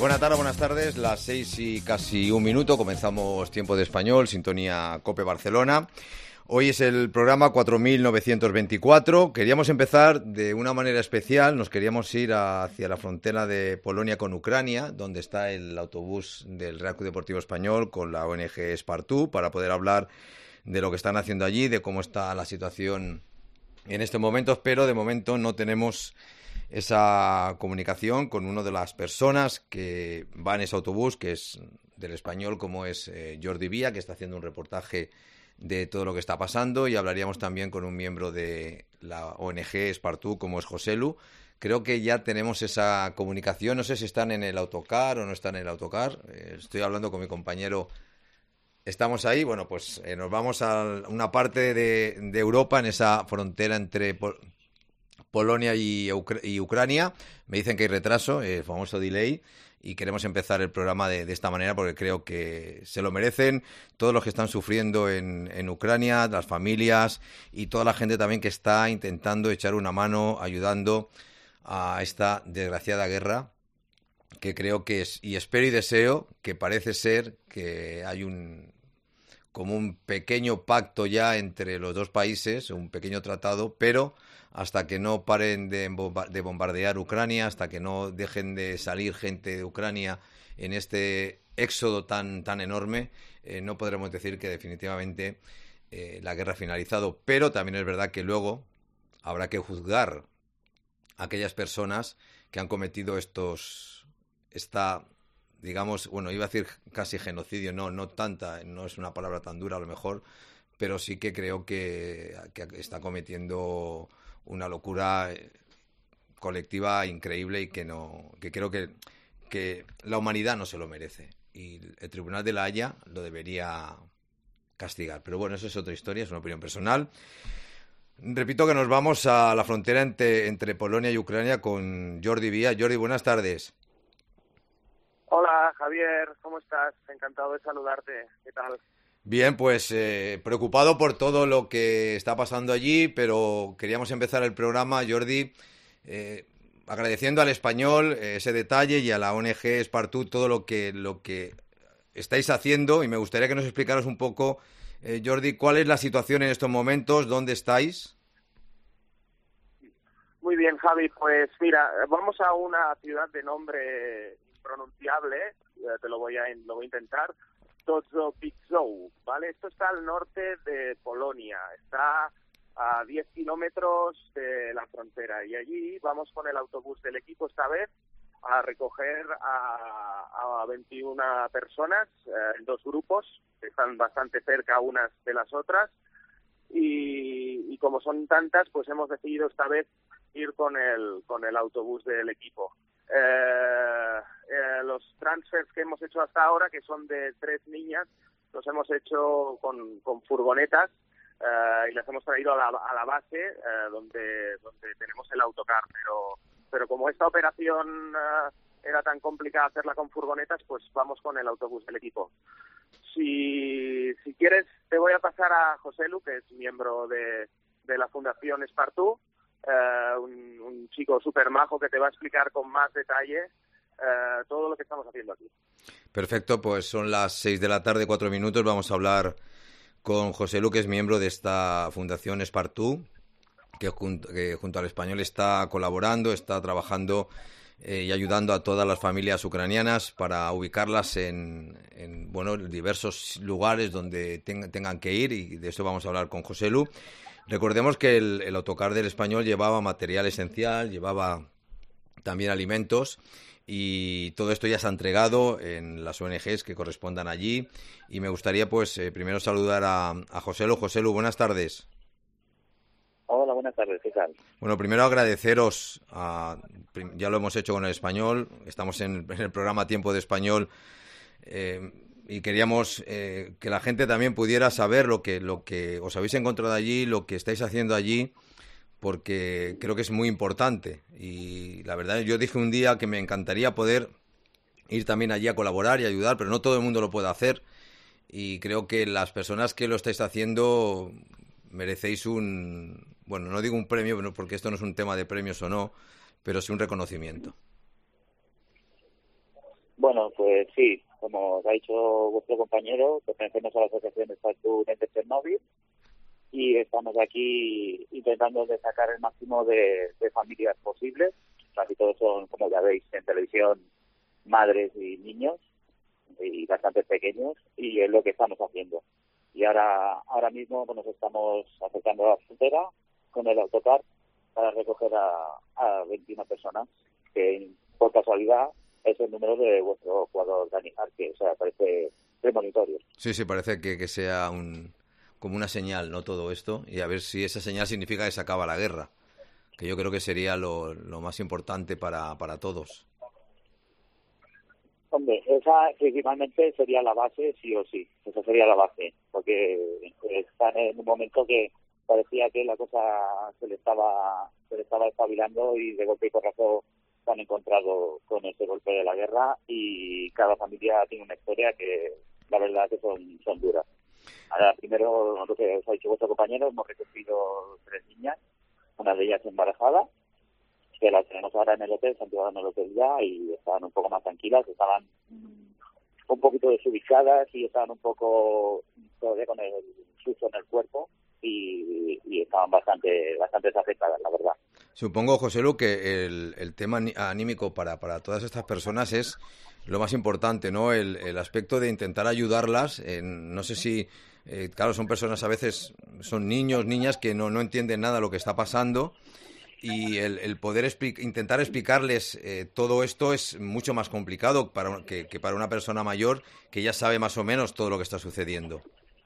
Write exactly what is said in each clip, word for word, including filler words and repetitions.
Buenas tardes, buenas tardes, las seis y casi un minuto, comenzamos Tiempo de Español, sintonía COPE Barcelona. Hoy es el programa cuatro mil novecientos veinticuatro. Queríamos empezar de una manera especial, nos queríamos ir hacia la frontera de Polonia con Ucrania, donde está el autobús del Real Club Deportivo Español con la O N G Spartoo, para poder hablar de lo que están haciendo allí, de cómo está la situación en estos momentos, pero de momento no tenemos esa comunicación con una de las personas que va en ese autobús, que es del Español, como es eh, Jordi Vía, que está haciendo un reportaje de todo lo que está pasando, y hablaríamos también con un miembro de la O N G Spartoo, como es Joselu. Creo que ya tenemos esa comunicación, no sé si están en el autocar o no están en el autocar, eh, estoy hablando con mi compañero. Estamos ahí, bueno, pues eh, nos vamos a una parte de, de Europa, en esa frontera entre Pol- Polonia y, Ucr- y Ucrania. Me dicen que hay retraso, el famoso delay, y queremos empezar el programa de, de esta manera porque creo que se lo merecen todos los que están sufriendo en, en Ucrania, las familias y toda la gente también que está intentando echar una mano, ayudando a esta desgraciada guerra, que creo que es, y espero y deseo que parece ser que hay un como un pequeño pacto ya entre los dos países, un pequeño tratado, pero hasta que no paren de, bomba- de bombardear Ucrania, hasta que no dejen de salir gente de Ucrania en este éxodo tan, tan enorme, eh, no podremos decir que definitivamente eh, la guerra ha finalizado. Pero también es verdad que luego habrá que juzgar a aquellas personas que han cometido estos, esta, digamos, bueno, iba a decir casi genocidio, no, no tanta, no es una palabra tan dura a lo mejor, pero sí que creo que, que está cometiendo una locura eh, colectiva increíble, y que no, que creo que, que la humanidad no se lo merece, y el Tribunal de la Haya lo debería castigar. Pero bueno, eso es otra historia, es una opinión personal. Repito que nos vamos a la frontera entre, entre Polonia y Ucrania con Jordi Vía. Jordi, buenas tardes. Hola, Javier, ¿cómo estás? Encantado de saludarte. ¿Qué tal? Bien, pues eh, preocupado por todo lo que está pasando allí, pero queríamos empezar el programa, Jordi, eh, agradeciendo al Español eh, ese detalle, y a la O N G Spartoo todo lo que, lo que estáis haciendo, y me gustaría que nos explicaras un poco, eh, Jordi, cuál es la situación en estos momentos, dónde estáis. Muy bien, Javi, pues mira, vamos a una ciudad de nombre impronunciable, eh, te lo voy a, lo voy a intentar, Todzobizou, ¿vale? Esto está al norte de Polonia, está a diez kilómetros de la frontera, y allí vamos con el autobús del equipo esta vez a recoger a, a veintiuna personas eh, en dos grupos, que están bastante cerca unas de las otras, y, y como son tantas, pues hemos decidido esta vez ir con el con el autobús del equipo. Eh, eh, los transfers que hemos hecho hasta ahora, que son de tres niñas, los hemos hecho con, con furgonetas eh, y las hemos traído a la, a la base eh, donde donde tenemos el autocar, pero pero como esta operación eh, era tan complicada hacerla con furgonetas, pues vamos con el autobús del equipo. Si, si quieres, te voy a pasar a Joselu, que es miembro de, de la Fundación Spartoo, eh, un, un chico súper majo que te va a explicar con más detalle eh, todo lo que estamos haciendo aquí. Perfecto, pues son las seis de la tarde, cuatro minutos. Vamos a hablar con Joselu, que es miembro de esta Fundación Spartoo, que junto, que junto al Español está colaborando, está trabajando eh, y ayudando a todas las familias ucranianas para ubicarlas en, en bueno, diversos lugares donde ten, tengan que ir, y de eso vamos a hablar con Joselu. Recordemos que el, el autocar del Español llevaba material esencial, llevaba también alimentos, y todo esto ya se ha entregado en las O N Ges que correspondan allí, y me gustaría pues eh, primero saludar a, a Joselu. Joselu, buenas tardes. Hola, buenas tardes, ¿qué tal? Bueno, primero agradeceros, a, ya lo hemos hecho con el Español, estamos en, en el programa Tiempo de Español, eh, y queríamos eh, que la gente también pudiera saber lo que, lo que os habéis encontrado allí, lo que estáis haciendo allí, porque creo que es muy importante. Y la verdad, yo dije un día que me encantaría poder ir también allí a colaborar y ayudar, pero no todo el mundo lo puede hacer, y creo que las personas que lo estáis haciendo merecéis un, bueno, no digo un premio, porque esto no es un tema de premios o no, pero sí un reconocimiento. Bueno, pues sí, como os ha dicho vuestro compañero, pertenecemos a la Asociación de Estudiantes de Chernóbil y estamos aquí intentando de sacar el máximo de, de familias posibles. Casi todos son, como ya veis en televisión, madres y niños, y bastante pequeños, y es lo que estamos haciendo. Y ahora ahora mismo pues, nos estamos acercando a la frontera con el autocar para recoger a, a veintiuna personas, que por casualidad es el número de vuestro jugador Dani Jarque, o sea, parece premonitorio. Sí, sí, parece que, que sea un como una señal, ¿no? Todo esto, y a ver si esa señal significa que se acaba la guerra, que yo creo que sería lo, lo más importante para, para todos. Hombre, esa principalmente sería la base, sí o sí, esa sería la base, porque están en un momento que parecía que la cosa se le estaba se le estaba espabilando y de golpe y porrazo se han encontrado con ese golpe de la guerra y cada familia tiene una historia que la verdad que son, son duras. Ahora, primero, lo que os ha dicho vuestro compañero, hemos recogido tres niñas, una de ellas embarazada, que las tenemos ahora en el hotel, se han quedado en el hotel ya y estaban un poco más tranquilas, estaban un poquito desubicadas y estaban un poco todavía con el susto en el cuerpo y, y estaban bastante bastante afectadas, la verdad. Supongo, José Lu, que el, el tema anímico para, para todas estas personas es lo más importante, ¿no? El, el aspecto de intentar ayudarlas. En, no sé si, eh, claro, son personas a veces, son niños, niñas que no, no entienden nada de lo que está pasando y el, el poder expli- intentar explicarles eh, todo esto es mucho más complicado para, que, que para una persona mayor que ya sabe más o menos todo lo que está sucediendo.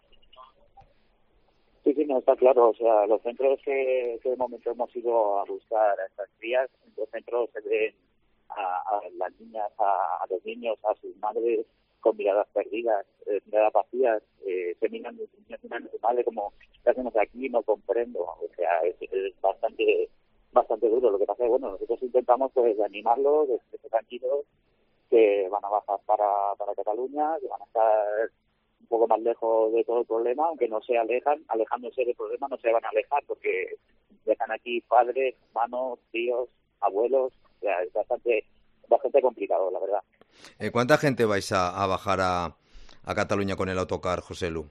Sí, sí, no, está claro. O sea, los centros que, que de momento hemos ido a buscar a estas crías, los centros se ven a, a las niñas, a, a los niños, a sus madres con miradas perdidas, eh, miradas vacías, eh, se miran, miran a su madre como, ¿qué hacemos aquí? No comprendo. O sea, es, es bastante bastante duro. Lo que pasa es que, bueno, nosotros intentamos pues animarlos, de que estén tranquilos, que van a bajar para, para Cataluña, que van a estar un poco más lejos de todo el problema, aunque no se alejan, alejándose del problema no se van a alejar porque dejan aquí padres, hermanos, tíos, abuelos, o sea, es bastante bastante complicado, la verdad. Eh, ¿Cuánta gente vais a, a bajar a, a Cataluña con el autocar, José Lu?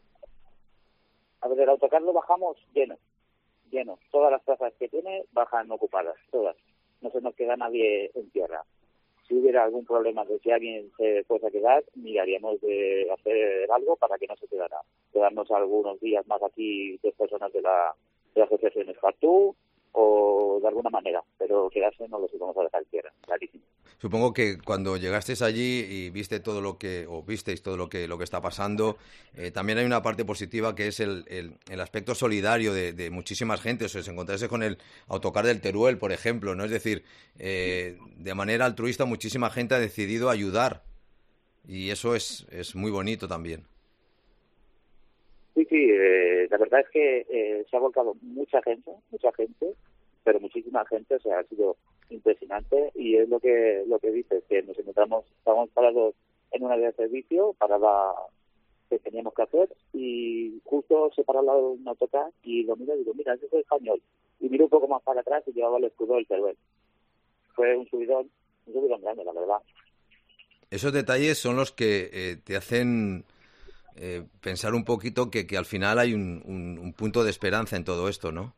A ver, el autocar lo bajamos lleno, lleno. Todas las plazas que tiene bajan ocupadas, todas. No se nos queda nadie en tierra. Si hubiera algún problema de si alguien se fuese a quedar, miraríamos de hacer algo para que no se quedara. Quedarnos algunos días más aquí de personas de la, de la asociación Espartú o de alguna manera, pero quedarse no lo vamos a dejar en tierra, clarísimo. Supongo que cuando llegasteis allí y viste todo lo que, o visteis todo lo que, lo que está pasando, eh, también hay una parte positiva que es el, el, el aspecto solidario de, de muchísimas gente. O sea, os encontráis con el autocar del Teruel, por ejemplo, ¿no? Es decir, eh, de manera altruista muchísima gente ha decidido ayudar y eso es, es muy bonito también. Sí, sí, eh, la verdad es que eh, se ha volcado mucha gente, mucha gente, pero muchísima gente, o sea, ha sido impresionante y es lo que lo que dices, que nos encontramos, estábamos parados en una vía de servicio para la que teníamos que hacer y justo se para al lado de un autocar y lo miro y digo, mira, ese es español. Y miro un poco más para atrás y llevaba el escudo del Teruel. Fue un subidón, un subidón grande, la verdad. Esos detalles son los que eh, te hacen eh, pensar un poquito que, que al final hay un, un, un punto de esperanza en todo esto, ¿no?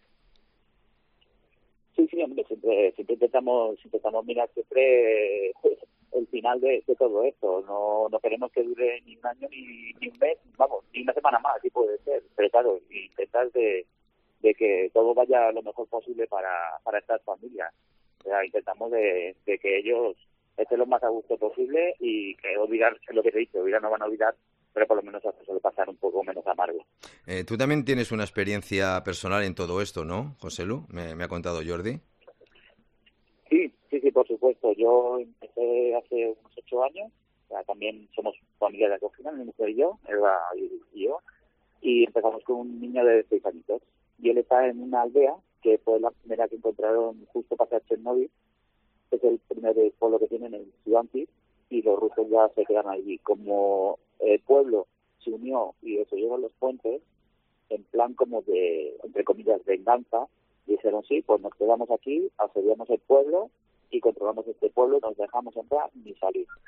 Sí, sí, hombre, siempre, siempre intentamos, intentamos mirar siempre eh, el final de, de todo esto. No, no queremos que dure ni un año, ni, ni un mes, vamos, ni una semana más, así puede ser. Pero claro, intentar de, de que todo vaya lo mejor posible para, para estas familias. O sea, intentamos de, de que ellos estén lo más a gusto posible y que olvidar, es lo que te he dicho, olvidar no van a olvidar, pero por lo menos hacerlo pasar un poco menos amargo. Eh, tú también tienes una experiencia personal en todo esto, ¿no, José Lu? Me, me ha contado Jordi. Sí, sí, sí, por supuesto. Yo empecé hace unos ocho años, o sea, también somos familia de acogida, mi mujer y yo, Eva y yo, y empezamos con un niño de seis añitos. Y él está en una aldea, que fue la primera que encontraron justo para Chernóbil, que es el primer pueblo que tienen en Sivanti, y los rusos ya se quedan allí. Como el pueblo se unió y se llevan los puentes, en plan como de, entre comillas, venganza, dijeron sí, pues nos quedamos aquí, asediamos el pueblo y controlamos este pueblo, nos dejamos entrar ni salir.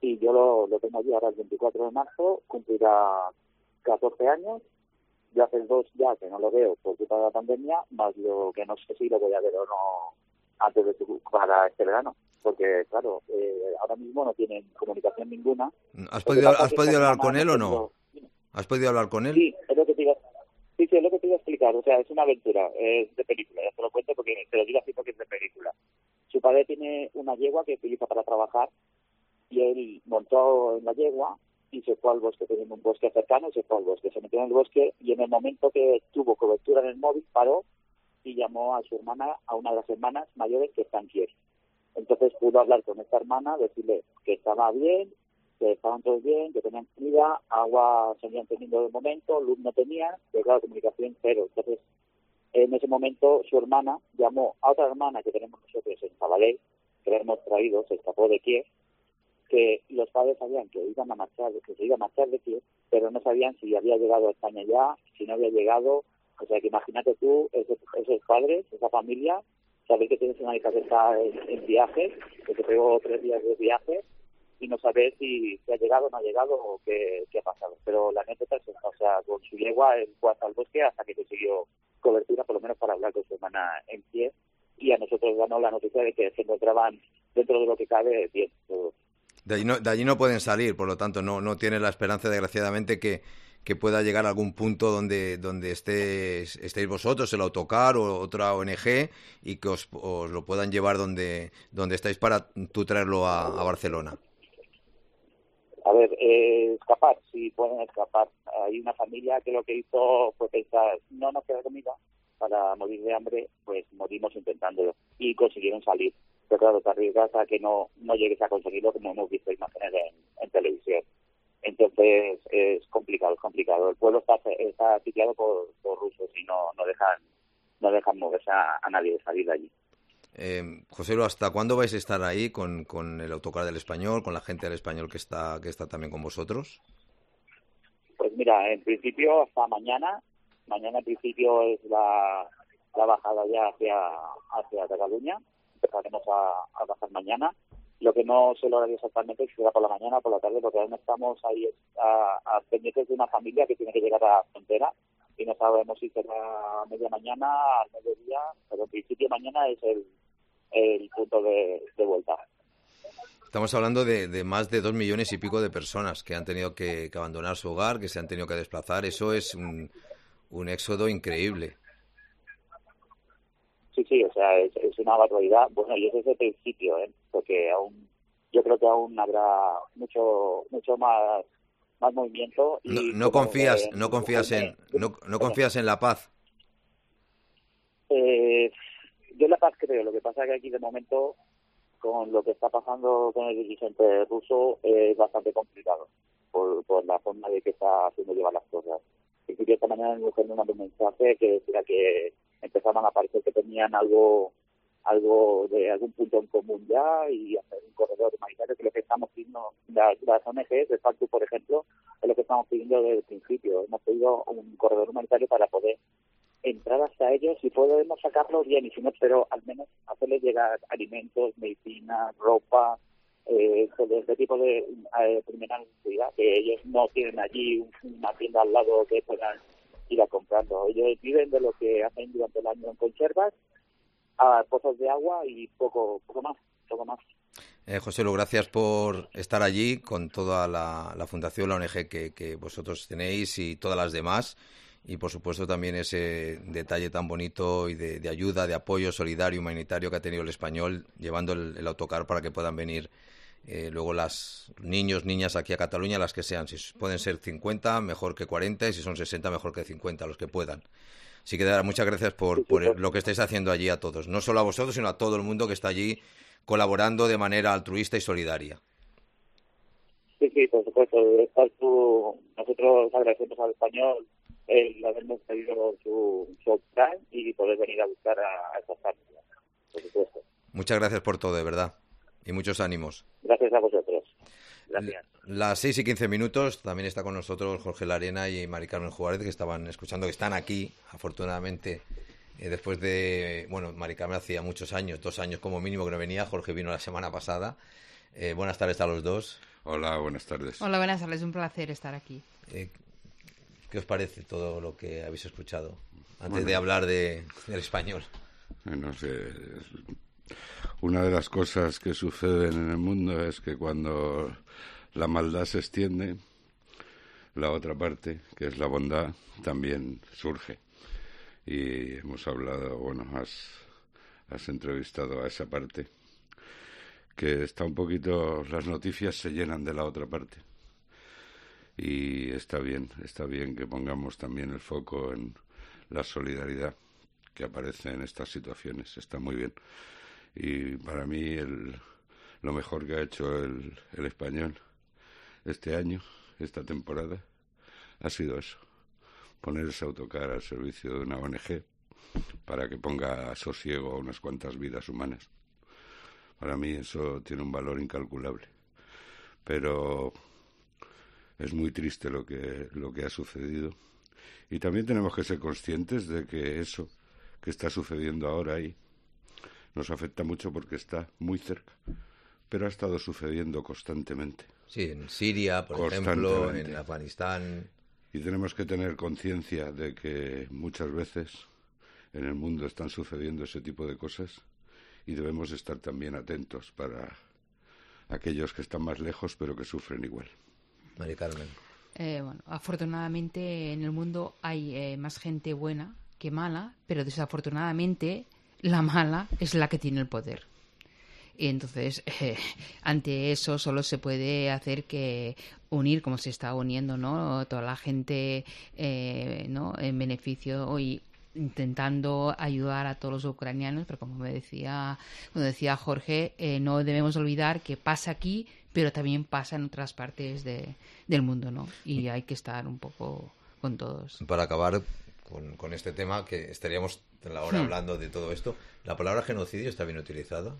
y yo lo, lo tengo allí ahora el veinticuatro de marzo, cumplirá catorce años. Yo hace dos ya que no lo veo por culpa de la pandemia, más lo que no sé si lo voy a ver o no antes de tu, para este verano, porque claro, eh, ahora mismo no tienen comunicación ninguna. ¿Has podido, ¿has podido hablar con él o no? ¿Has podido hablar con él? Sí, es lo que te iba, sí, sí, es lo que te iba a explicar. O sea, es una aventura, es de película. Ya te lo cuento porque te lo digo así porque es de película. Su padre tiene una yegua que utiliza para trabajar y él montó en la yegua y se fue al bosque, teniendo un bosque cercano, y se fue al bosque. Se metió en el bosque y en el momento que tuvo cobertura en el móvil paró y llamó a su hermana, a una de las hermanas mayores que está en Kiev. Entonces pudo hablar con esta hermana, decirle que estaba bien, que estaban todos bien, que tenían comida, agua seguían teniendo de momento, luz no tenían, pero claro, comunicación cero. Entonces, en ese momento, su hermana llamó a otra hermana que tenemos nosotros en Zabaley, que la hemos traído, se escapó de Kiev, que los padres sabían que iban a marchar, que se iba a marchar de Kiev, pero no sabían si había llegado a España ya, si no había llegado. O sea, que imagínate tú, esos, esos padres, esa familia, saber que tienes una hija que está en, en viaje, que te pegó tres días de viaje, y no saber si, si ha llegado o no ha llegado o qué, qué ha pasado. Pero la anécdota es esta, o sea, con su yegua él fue hasta el bosque hasta que consiguió cobertura, por lo menos para hablar con su hermana en pie, y a nosotros ganó la noticia de que se encontraban dentro de lo que cabe bien. Todo. De allí no, de allí no pueden salir, por lo tanto no, no tienen la esperanza, desgraciadamente, que, que pueda llegar a algún punto donde, donde estéis, estéis vosotros, el autocar o otra O N Ge, y que os, os lo puedan llevar donde, donde estáis para tú traerlo a, a Barcelona. A ver, eh, escapar, sí pueden escapar. Hay una familia que lo que hizo fue pensar, no nos queda comida para morir de hambre, pues morimos intentándolo. Y consiguieron salir. Pero claro, te arriesgas a que no, no llegues a conseguirlo, como hemos visto imágenes en, en televisión. Entonces es complicado, es complicado. El pueblo está, está sitiado por, por rusos y no, no dejan no dejan moverse a, a nadie de salir de allí. Eh, José, ¿hasta cuándo vais a estar ahí con, con el autocar del Español, con la gente del Español que está que está también con vosotros? Pues mira, en principio hasta mañana. Mañana en principio es la, la bajada ya hacia, hacia Cataluña. Empezaremos a, a bajar mañana. Lo que no sé el horario exactamente si será por la mañana o por la tarde, porque aún estamos ahí a, a pendientes de una familia que tiene que llegar a la frontera y no sabemos si será media mañana, al mediodía, pero en principio mañana es el, el punto de, de vuelta. Estamos hablando de, de más de dos millones y pico de personas que han tenido que, que abandonar su hogar, que se han tenido que desplazar. Eso es un, un éxodo increíble. Sí, sí, o sea, es, es una barbaridad. Bueno, y ese es el principio, ¿eh? Porque aún, yo creo que aún habrá mucho mucho más más movimiento. Y no, no confías, de, no confías en, no, no confías en la paz. Eh, yo en la paz creo. Lo que pasa es que aquí de momento, con lo que está pasando con el dirigente ruso, eh, es bastante complicado por, por la forma de que está haciendo llevar las cosas. En principio esta mañana me dijeron un mensaje que decía que empezaban a parecer que tenían algo algo de algún punto en común ya y hacer un corredor humanitario, que es lo que estamos pidiendo las, las O N Ge, de facto, por ejemplo, es lo que estamos pidiendo desde el principio. Hemos pedido un corredor humanitario para poder entrar hasta ellos y podemos sacarlos bien, y si no, pero al menos hacerles llegar alimentos, medicinas, ropa, eh, de este tipo de eh, primera necesidad, que ellos no tienen allí una tienda al lado que puedan ir a comprarlo. Ellos viven de lo que hacen durante el año en conservas, a pozos de agua y poco poco más, poco más. Eh, José, gracias por estar allí con toda la, la fundación, la O N Ge que, que vosotros tenéis y todas las demás. Y, por supuesto, también ese detalle tan bonito y de, de ayuda, de apoyo solidario, humanitario que ha tenido el Español, llevando el, el autocar para que puedan venir eh, luego las niños, niñas aquí a Cataluña, las que sean. Si pueden ser cincuenta, mejor que cuarenta, y si son sesenta, mejor que cincuenta, los que puedan. Así que, Dara, muchas gracias por, por lo que estáis haciendo allí a todos. No solo a vosotros, sino a todo el mundo que está allí colaborando de manera altruista y solidaria. Sí, sí, por supuesto. Estar tú, nosotros agradecemos al Español el habernos pedido su, su plan y poder venir a buscar a, a esas familias, por supuesto. Muchas gracias por todo, de verdad. Y muchos ánimos. Gracias a vosotros. Gracias. Las seis y quince minutos, también está con nosotros Jorge Larena y Mari Carmen Juárez, que estaban escuchando, que están aquí, afortunadamente, eh, después de... Bueno, Mari Carmen hacía muchos años, dos años como mínimo que no venía, Jorge vino la semana pasada. Eh, buenas tardes a los dos. Hola, buenas tardes. Hola, buenas tardes, un placer estar aquí. Eh, ¿Qué os parece todo lo que habéis escuchado antes Bueno, de hablar de, del español? No sé, una de las cosas que suceden en el mundo es que cuando la maldad se extiende, la otra parte, que es la bondad, también surge. Y hemos hablado, bueno, has, has entrevistado a esa parte, que está un poquito, las noticias se llenan de la otra parte. Y está bien, está bien que pongamos también el foco en la solidaridad que aparece en estas situaciones, está muy bien. Y para mí el, lo mejor que ha hecho el, el español este año, esta temporada, ha sido eso, poner ese autocar al servicio de una O N Ge para que ponga sosiego a unas cuantas vidas humanas. Para mí eso tiene un valor incalculable. Pero es muy triste lo que, lo que ha sucedido. Y también tenemos que ser conscientes de que eso que está sucediendo ahora ahí nos afecta mucho porque está muy cerca. Pero ha estado sucediendo constantemente. Sí, en Siria, por ejemplo, en Afganistán. Y tenemos que tener conciencia de que muchas veces en el mundo están sucediendo ese tipo de cosas y debemos estar también atentos para aquellos que están más lejos pero que sufren igual. María Carmen. Eh, bueno, afortunadamente en el mundo hay eh, más gente buena que mala, pero desafortunadamente la mala es la que tiene el poder. Y entonces, eh, ante eso solo se puede hacer que unir, como se está uniendo, ¿no? Toda la gente, eh, ¿no? En beneficio y intentando ayudar a todos los ucranianos, pero como me decía, como decía Jorge, eh, no debemos olvidar que pasa aquí, pero también pasa en otras partes de, del mundo, ¿no? Y hay que estar un poco con todos. Para acabar con, con este tema, que estaríamos la hora Hmm. hablando de todo esto, ¿la palabra genocidio está bien utilizada?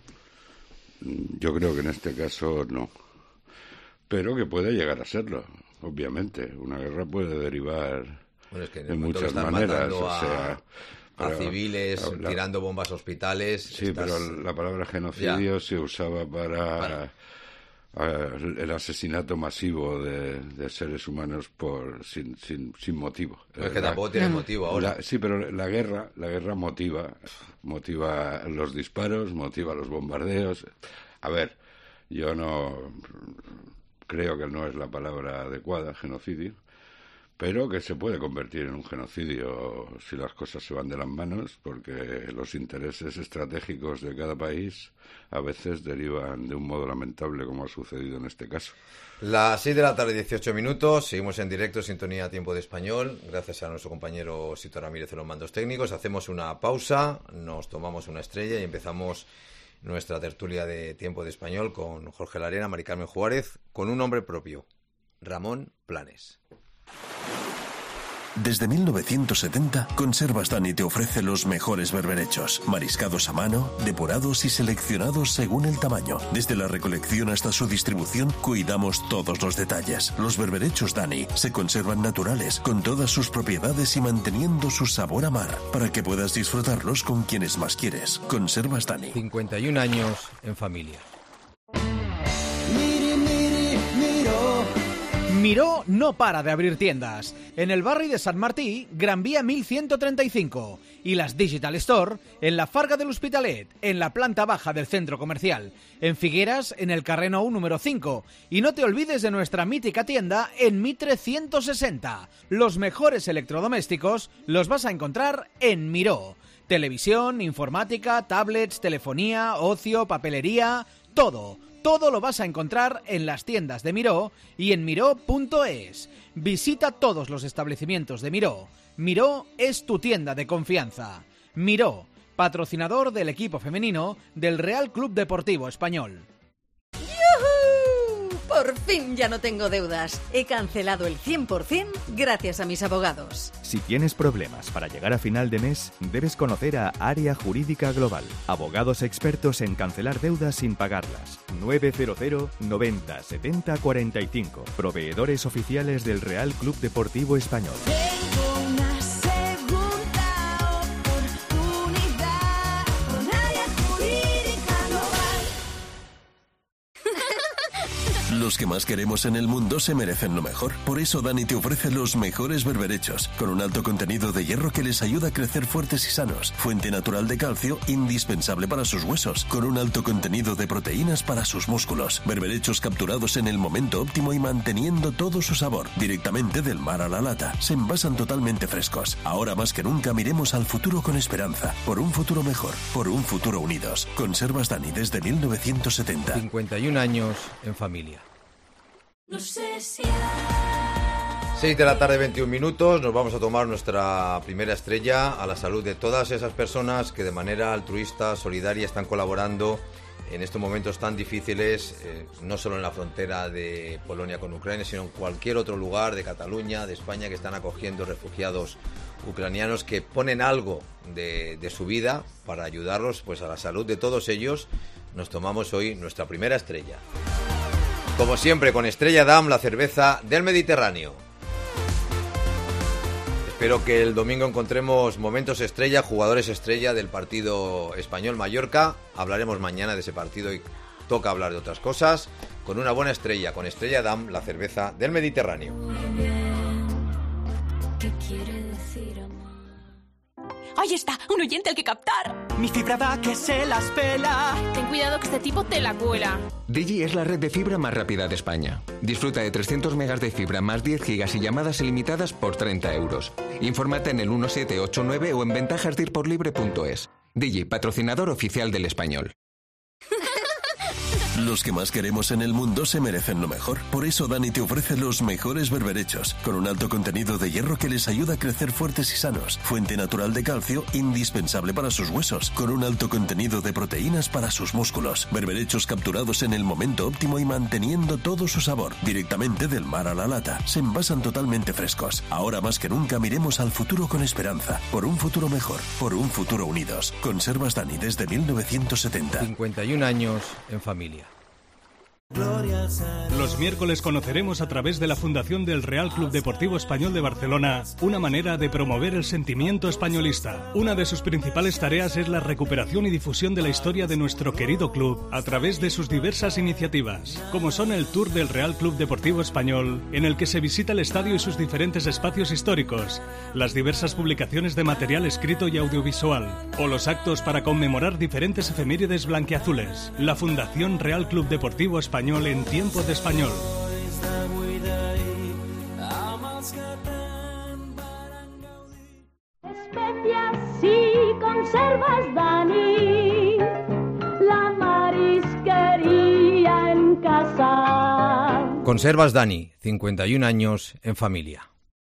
Yo creo que en este caso no. Pero que puede llegar a serlo, obviamente. Una guerra puede derivar Bueno, es que en, en el momento que muchas están maneras. matando O a, sea, a pero, civiles, la, tirando bombas a hospitales. Sí, estás... pero la palabra genocidio Ya. se usaba para, Para. a, el asesinato masivo de, de seres humanos por sin, sin, sin motivo. No, es que La- tampoco tiene motivo ahora. la- sí, pero la guerra, la guerra motiva, motiva los disparos, motiva los bombardeos. A ver, yo no creo que no es la palabra adecuada, genocidio, pero que se puede convertir en un genocidio si las cosas se van de las manos, porque los intereses estratégicos de cada país a veces derivan de un modo lamentable, como ha sucedido en este caso. Las seis de la tarde, dieciocho minutos, seguimos en directo, sintonía Tiempo de Español, gracias a nuestro compañero Sito Ramírez en los mandos técnicos. Hacemos una pausa, nos tomamos una estrella y empezamos nuestra tertulia de Tiempo de Español con Jorge Larena, Mari Carmen Juárez, con un nombre propio, Ramón Planes. Desde mil novecientos setenta, Conservas Dani te ofrece los mejores berberechos, mariscados a mano, depurados y seleccionados según el tamaño. Desde la recolección hasta su distribución, cuidamos todos los detalles. Los berberechos Dani se conservan naturales, con todas sus propiedades y manteniendo su sabor a mar, para que puedas disfrutarlos con quienes más quieres. Conservas Dani. cincuenta y un años en familia. Miró no para de abrir tiendas. En el barri de Sant Martí, Gran Vía mil ciento treinta y cinco. Y las Digital Store en la Farga del Hospitalet, en la planta baja del centro comercial. En Figueras, en el Carrer Nou número cinco. Y no te olvides de nuestra mítica tienda en Mitre ciento sesenta. Los mejores electrodomésticos los vas a encontrar en Miró. Televisión, informática, tablets, telefonía, ocio, papelería, todo. Todo lo vas a encontrar en las tiendas de Miró y en miró punto es. Visita todos los establecimientos de Miró. Miró es tu tienda de confianza. Miró, patrocinador del equipo femenino del Real Club Deportivo Español. ¡Yujú! Por fin ya no tengo deudas. He cancelado el cien por ciento gracias a mis abogados. Si tienes problemas para llegar a final de mes, debes conocer a Área Jurídica Global. Abogados expertos en cancelar deudas sin pagarlas. nueve cero cero noventa setenta cuarenta y cinco. Proveedores oficiales del Real Club Deportivo Español. Tengo una segunda oportunidad con Área Jurídica Global. Los que más queremos en el mundo se merecen lo mejor. Por eso Dani te ofrece los mejores berberechos, con un alto contenido de hierro que les ayuda a crecer fuertes y sanos. Fuente natural de calcio, indispensable para sus huesos, con un alto contenido de proteínas para sus músculos. Berberechos capturados en el momento óptimo y manteniendo todo su sabor. Directamente del mar a la lata. Se envasan totalmente frescos. Ahora más que nunca miremos al futuro con esperanza. Por un futuro mejor. Por un futuro unidos. Conservas Dani desde mil novecientos setenta. cincuenta y un años en familia. No sé si seis de la tarde, veintiún minutos. Nos vamos a tomar nuestra primera estrella a la salud de todas esas personas que de manera altruista, solidaria, están colaborando en estos momentos tan difíciles, eh, no solo en la frontera de Polonia con Ucrania, sino en cualquier otro lugar de Cataluña, de España, que están acogiendo refugiados ucranianos, que ponen algo de, de su vida para ayudarlos. Pues a la salud de todos ellos nos tomamos hoy nuestra primera estrella. Como siempre, con Estrella Damm, la cerveza del Mediterráneo. Espero que el domingo encontremos momentos estrella, jugadores estrella del partido Español-Mallorca. Hablaremos mañana de ese partido y toca hablar de otras cosas. Con una buena estrella, con Estrella Damm, la cerveza del Mediterráneo. ¿Qué quiere decir amor? ¡Ahí está! ¡Un oyente al que captar! Mi fibra da que se las pela. Ten cuidado que este tipo te la cuela. Digi es la red de fibra más rápida de España. Disfruta de trescientos megas de fibra más diez gigas y llamadas ilimitadas por treinta euros. Infórmate en el uno siete ocho nueve o en ventajas dir por libre punto es. Digi, patrocinador oficial del Español. Los que más queremos en el mundo se merecen lo mejor. Por eso Dani te ofrece los mejores berberechos, con un alto contenido de hierro que les ayuda a crecer fuertes y sanos. Fuente natural de calcio, indispensable para sus huesos, con un alto contenido de proteínas para sus músculos. Berberechos capturados en el momento óptimo y manteniendo todo su sabor. Directamente del mar a la lata. Se envasan totalmente frescos. Ahora más que nunca miremos al futuro con esperanza. Por un futuro mejor. Por un futuro unidos. Conservas Dani desde mil novecientos setenta. cincuenta y un años en familia. Los miércoles conoceremos a través de la Fundación del Real Club Deportivo Español de Barcelona una manera de promover el sentimiento españolista. Una de sus principales tareas es la recuperación y difusión de la historia de nuestro querido club a través de sus diversas iniciativas, como son el Tour del Real Club Deportivo Español, en el que se visita el estadio y sus diferentes espacios históricos, las diversas publicaciones de material escrito y audiovisual, o los actos para conmemorar diferentes efemérides blanquiazules. La Fundación Real Club Deportivo Español en tiempo de español. Especias y conservas Dani, la marisquería en casa. Conservas Dani, cincuenta y un años en familia.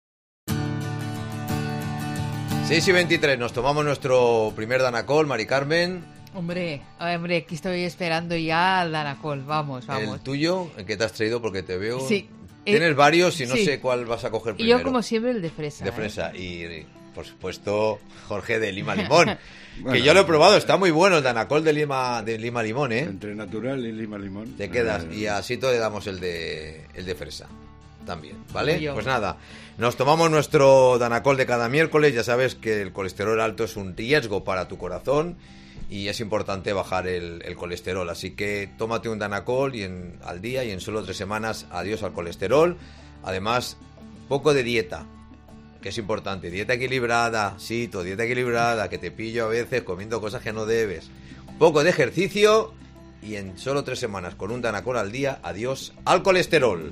seis y veintitrés, nos tomamos nuestro primer Danacol, Mari Carmen. Hombre, hombre, aquí estoy esperando ya al Danacol. Vamos, vamos. ¿El tuyo? ¿El que te has traído? Porque te veo... Sí. Tienes eh, varios y no sí. sé cuál vas a coger primero. Yo, como siempre, el de fresa. De ¿eh? fresa. Y, por supuesto, Jorge de Lima Limón. Bueno, que yo lo he probado, está muy bueno el Danacol de Lima, de Lima Limón, ¿eh? Entre natural y Lima Limón. Te quedas. Eh, Y así te damos el de, el de fresa. También, ¿vale? Yo. Pues nada, nos tomamos nuestro Danacol de cada miércoles. Ya sabes que el colesterol alto es un riesgo para tu corazón y es importante bajar el, el colesterol. Así que tómate un Danacol y en, al día y en solo tres semanas adiós al colesterol. Además, poco de dieta, que es importante. Dieta equilibrada, sí, tu dieta equilibrada, que te pillo a veces comiendo cosas que no debes. Poco de ejercicio y en solo tres semanas con un Danacol al día, adiós al colesterol.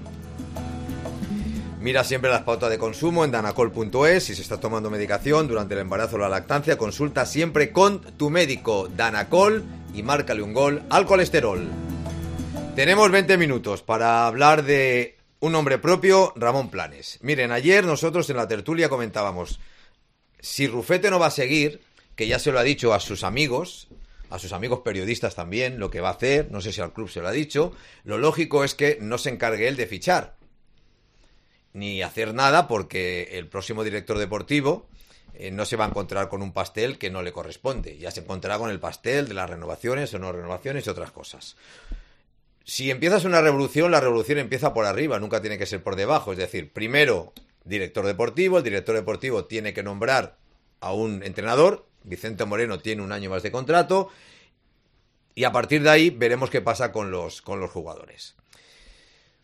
Mira siempre las pautas de consumo en danacol punto es. Si se está tomando medicación durante el embarazo o la lactancia, consulta siempre con tu médico. Danacol y márcale un gol al colesterol. Tenemos veinte minutos para hablar de un nombre propio, Ramón Planes. Miren, ayer nosotros en la tertulia comentábamos, si Rufete no va a seguir, que ya se lo ha dicho a sus amigos, a sus amigos periodistas también, lo que va a hacer, no sé si al club se lo ha dicho, lo lógico es que no se encargue él de fichar ni hacer nada, porque el próximo director deportivo eh, no se va a encontrar con un pastel que no le corresponde. Ya se encontrará con el pastel de las renovaciones o no renovaciones y otras cosas. Si empiezas una revolución, la revolución empieza por arriba, nunca tiene que ser por debajo. Es decir, primero director deportivo, el director deportivo tiene que nombrar a un entrenador, Vicente Moreno tiene un año más de contrato, y a partir de ahí veremos qué pasa con los, con los jugadores.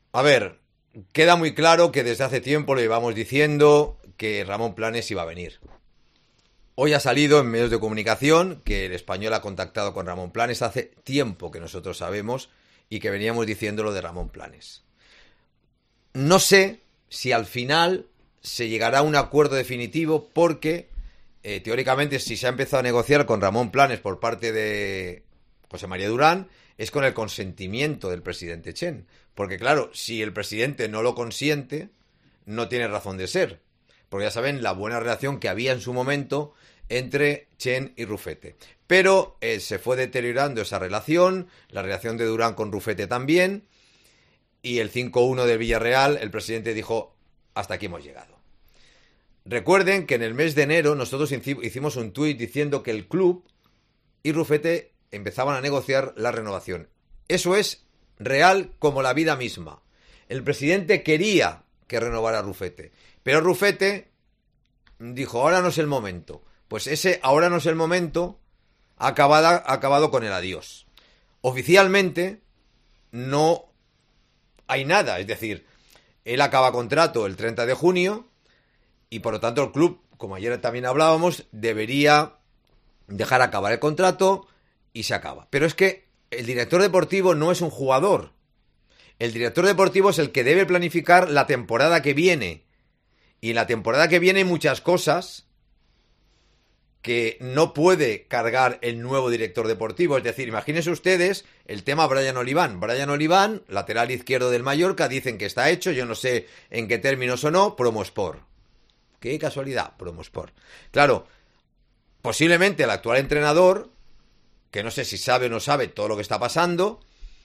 A ver, queda muy claro que desde hace tiempo le llevamos diciendo que Ramón Planes iba a venir. Hoy ha salido en medios de comunicación que el Español ha contactado con Ramón Planes. Hace tiempo que nosotros sabemos y que veníamos diciendo lo de Ramón Planes. No sé si al final se llegará a un acuerdo definitivo porque, eh, teóricamente, si se ha empezado a negociar con Ramón Planes por parte de José María Durán, es con el consentimiento del presidente Chen. Porque, claro, si el presidente no lo consiente, no tiene razón de ser. Porque ya saben la buena relación que había en su momento entre Chen y Rufete. Pero eh, se fue deteriorando esa relación, la relación de Durán con Rufete también, y el cinco uno del Villarreal, el presidente dijo, hasta aquí hemos llegado. Recuerden que en el mes de enero nosotros hicimos un tuit diciendo que el club y Rufete empezaban a negociar la renovación. Eso es real como la vida misma. El presidente quería que renovara Rufete, pero Rufete dijo, ahora no es el momento. Pues ese ahora no es el momento ha acabado, ha acabado con el adiós. Oficialmente no hay nada, es decir, él acaba contrato el treinta de junio y por lo tanto el club, como ayer también hablábamos, debería dejar acabar el contrato y se acaba. Pero es que el director deportivo no es un jugador. El director deportivo es el que debe planificar la temporada que viene. Y en la temporada que viene hay muchas cosas que no puede cargar el nuevo director deportivo. Es decir, imagínense ustedes el tema Brian Oliván. Brian Oliván, lateral izquierdo del Mallorca, dicen que está hecho, yo no sé en qué términos o no, Promosport. Qué casualidad, Promosport. Claro, posiblemente el actual entrenador, que no sé si sabe o no sabe todo lo que está pasando,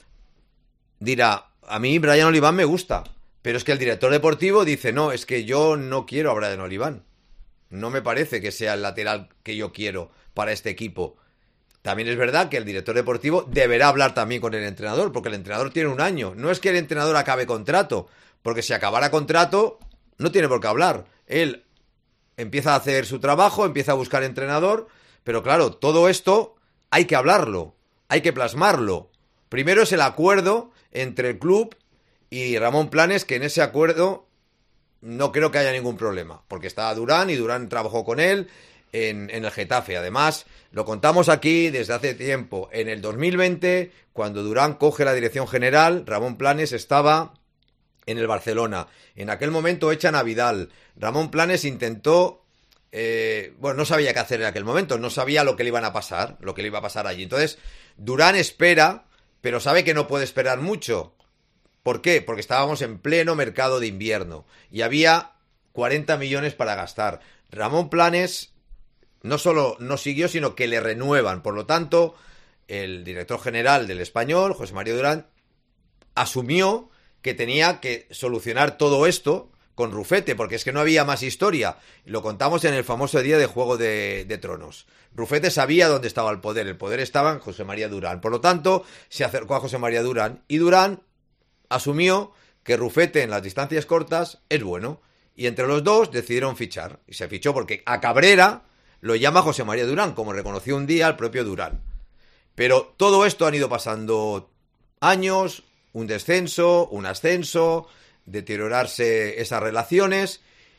dirá, a mí Brian Oliván me gusta, pero es que el director deportivo dice, no, es que yo no quiero a Brian Oliván. No me parece que sea el lateral que yo quiero para este equipo. También es verdad que el director deportivo deberá hablar también con el entrenador, porque el entrenador tiene un año. No es que el entrenador acabe contrato, porque si acabara contrato, no tiene por qué hablar. Él empieza a hacer su trabajo, empieza a buscar entrenador, pero claro, todo esto hay que hablarlo, hay que plasmarlo. Primero es el acuerdo entre el club y Ramón Planes, que en ese acuerdo no creo que haya ningún problema, porque está Durán y Durán trabajó con él en, en el Getafe. Además, lo contamos aquí desde hace tiempo. En el dos mil veinte, cuando Durán coge la dirección general, Ramón Planes estaba en el Barcelona. En aquel momento echan a Vidal. Ramón Planes intentó... Eh, bueno, no sabía qué hacer en aquel momento, no sabía lo que le iban a pasar, lo que le iba a pasar allí. Entonces, Durán espera, pero sabe que no puede esperar mucho. ¿Por qué? Porque estábamos en pleno mercado de invierno y había cuarenta millones para gastar. Ramón Planes no solo no siguió, sino que le renuevan. Por lo tanto, el director general del Español, José María Durán, asumió que tenía que solucionar todo esto con Rufete, porque es que no había más historia. Lo contamos en el famoso día de Juego de, de Tronos. Rufete sabía dónde estaba el poder. El poder estaba en José María Durán. Por lo tanto, se acercó a José María Durán y Durán asumió que Rufete en las distancias cortas es bueno. Y entre los dos decidieron fichar. Y se fichó porque a Cabrera lo llama José María Durán, como reconoció un día el propio Durán. Pero todo esto han ido pasando años, un descenso, un ascenso, deteriorarse esas relaciones.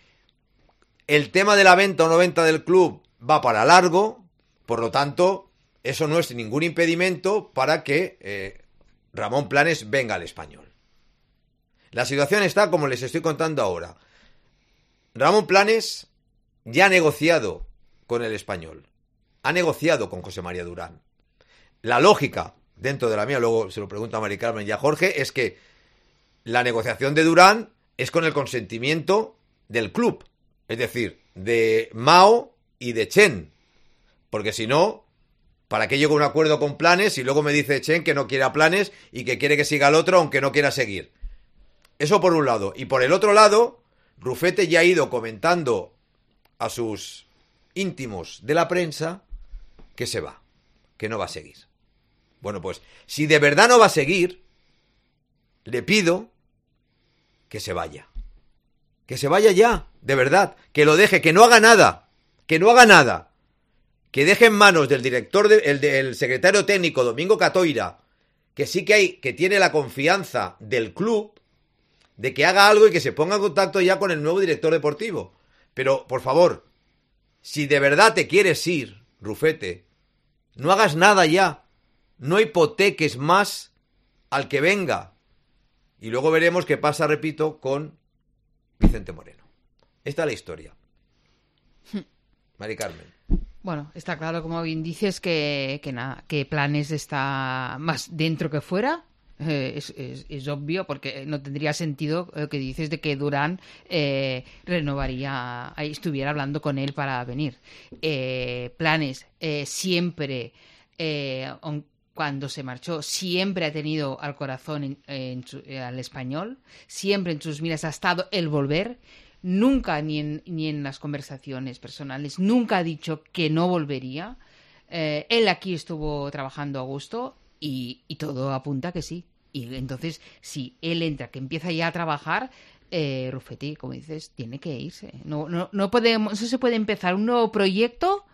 El tema de la venta o no venta del club va para largo. Por lo tanto, eso no es ningún impedimento para que eh, Ramón Planes venga al Español. La situación está como les estoy contando ahora. Ramón Planes ya ha negociado con el Español. Ha negociado con José María Durán. La lógica, dentro de la mía, luego se lo pregunto a Mari Carmen y a Jorge, es que la negociación de Durán es con el consentimiento del club. Es decir, de Mao y de Chen. Porque si no, ¿para qué llego a un acuerdo con Planes y luego me dice Chen que no quiere a Planes y que quiere que siga el otro aunque no quiera seguir? Eso por un lado. Y por el otro lado, Rufete ya ha ido comentando a sus íntimos de la prensa que se va, que no va a seguir. Bueno, pues si de verdad no va a seguir, le pido que se vaya. Que se vaya ya, de verdad. Que lo deje, que no haga nada. Que no haga nada. Que deje en manos del director, de, el del secretario técnico, Domingo Catoira, que sí que hay, que tiene la confianza del club, de que haga algo y que se ponga en contacto ya con el nuevo director deportivo. Pero, por favor, si de verdad te quieres ir, Rufete, no hagas nada ya. No hipoteques más al que venga. Y luego veremos qué pasa, repito, con Vicente Moreno. Esta es la historia. Mari Carmen. Bueno, está claro, como bien dices, que, que nada, que Planes está más dentro que fuera. Eh, es, es, es obvio, porque no tendría sentido lo que dices de que Durán eh, renovaría, estuviera hablando con él para venir. Eh, Planes eh, siempre, eh, cuando se marchó, siempre ha tenido al corazón en, en su, eh, al español, siempre en sus miras ha estado el volver. Nunca, ni en, ni en las conversaciones personales, nunca ha dicho que no volvería. Eh, él aquí estuvo trabajando a gusto y, y todo apunta que sí. Y entonces, si él entra, que empieza ya a trabajar, eh, Rufete, como dices, tiene que irse. No, no, no podemos, no se puede empezar un nuevo proyecto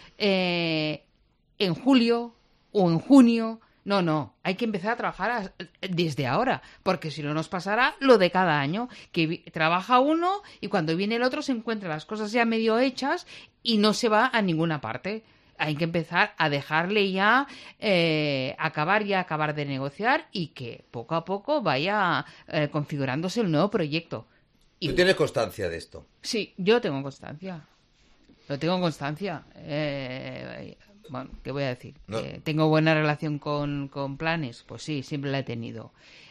eh, en julio o en junio. No, no, hay que empezar a trabajar a, desde ahora, porque si no nos pasará lo de cada año, que vi, trabaja uno y cuando viene el otro se encuentra las cosas ya medio hechas y no se va a ninguna parte. Hay que empezar a dejarle ya eh, acabar ya acabar de negociar y que poco a poco vaya eh, configurándose el nuevo proyecto. Y, ¿Tú tienes constancia de esto? Sí, yo tengo constancia. Lo tengo constancia. Eh, Bueno, ¿qué voy a decir? No. Eh, ¿Tengo buena relación con, con Planes? Pues sí, siempre la he tenido.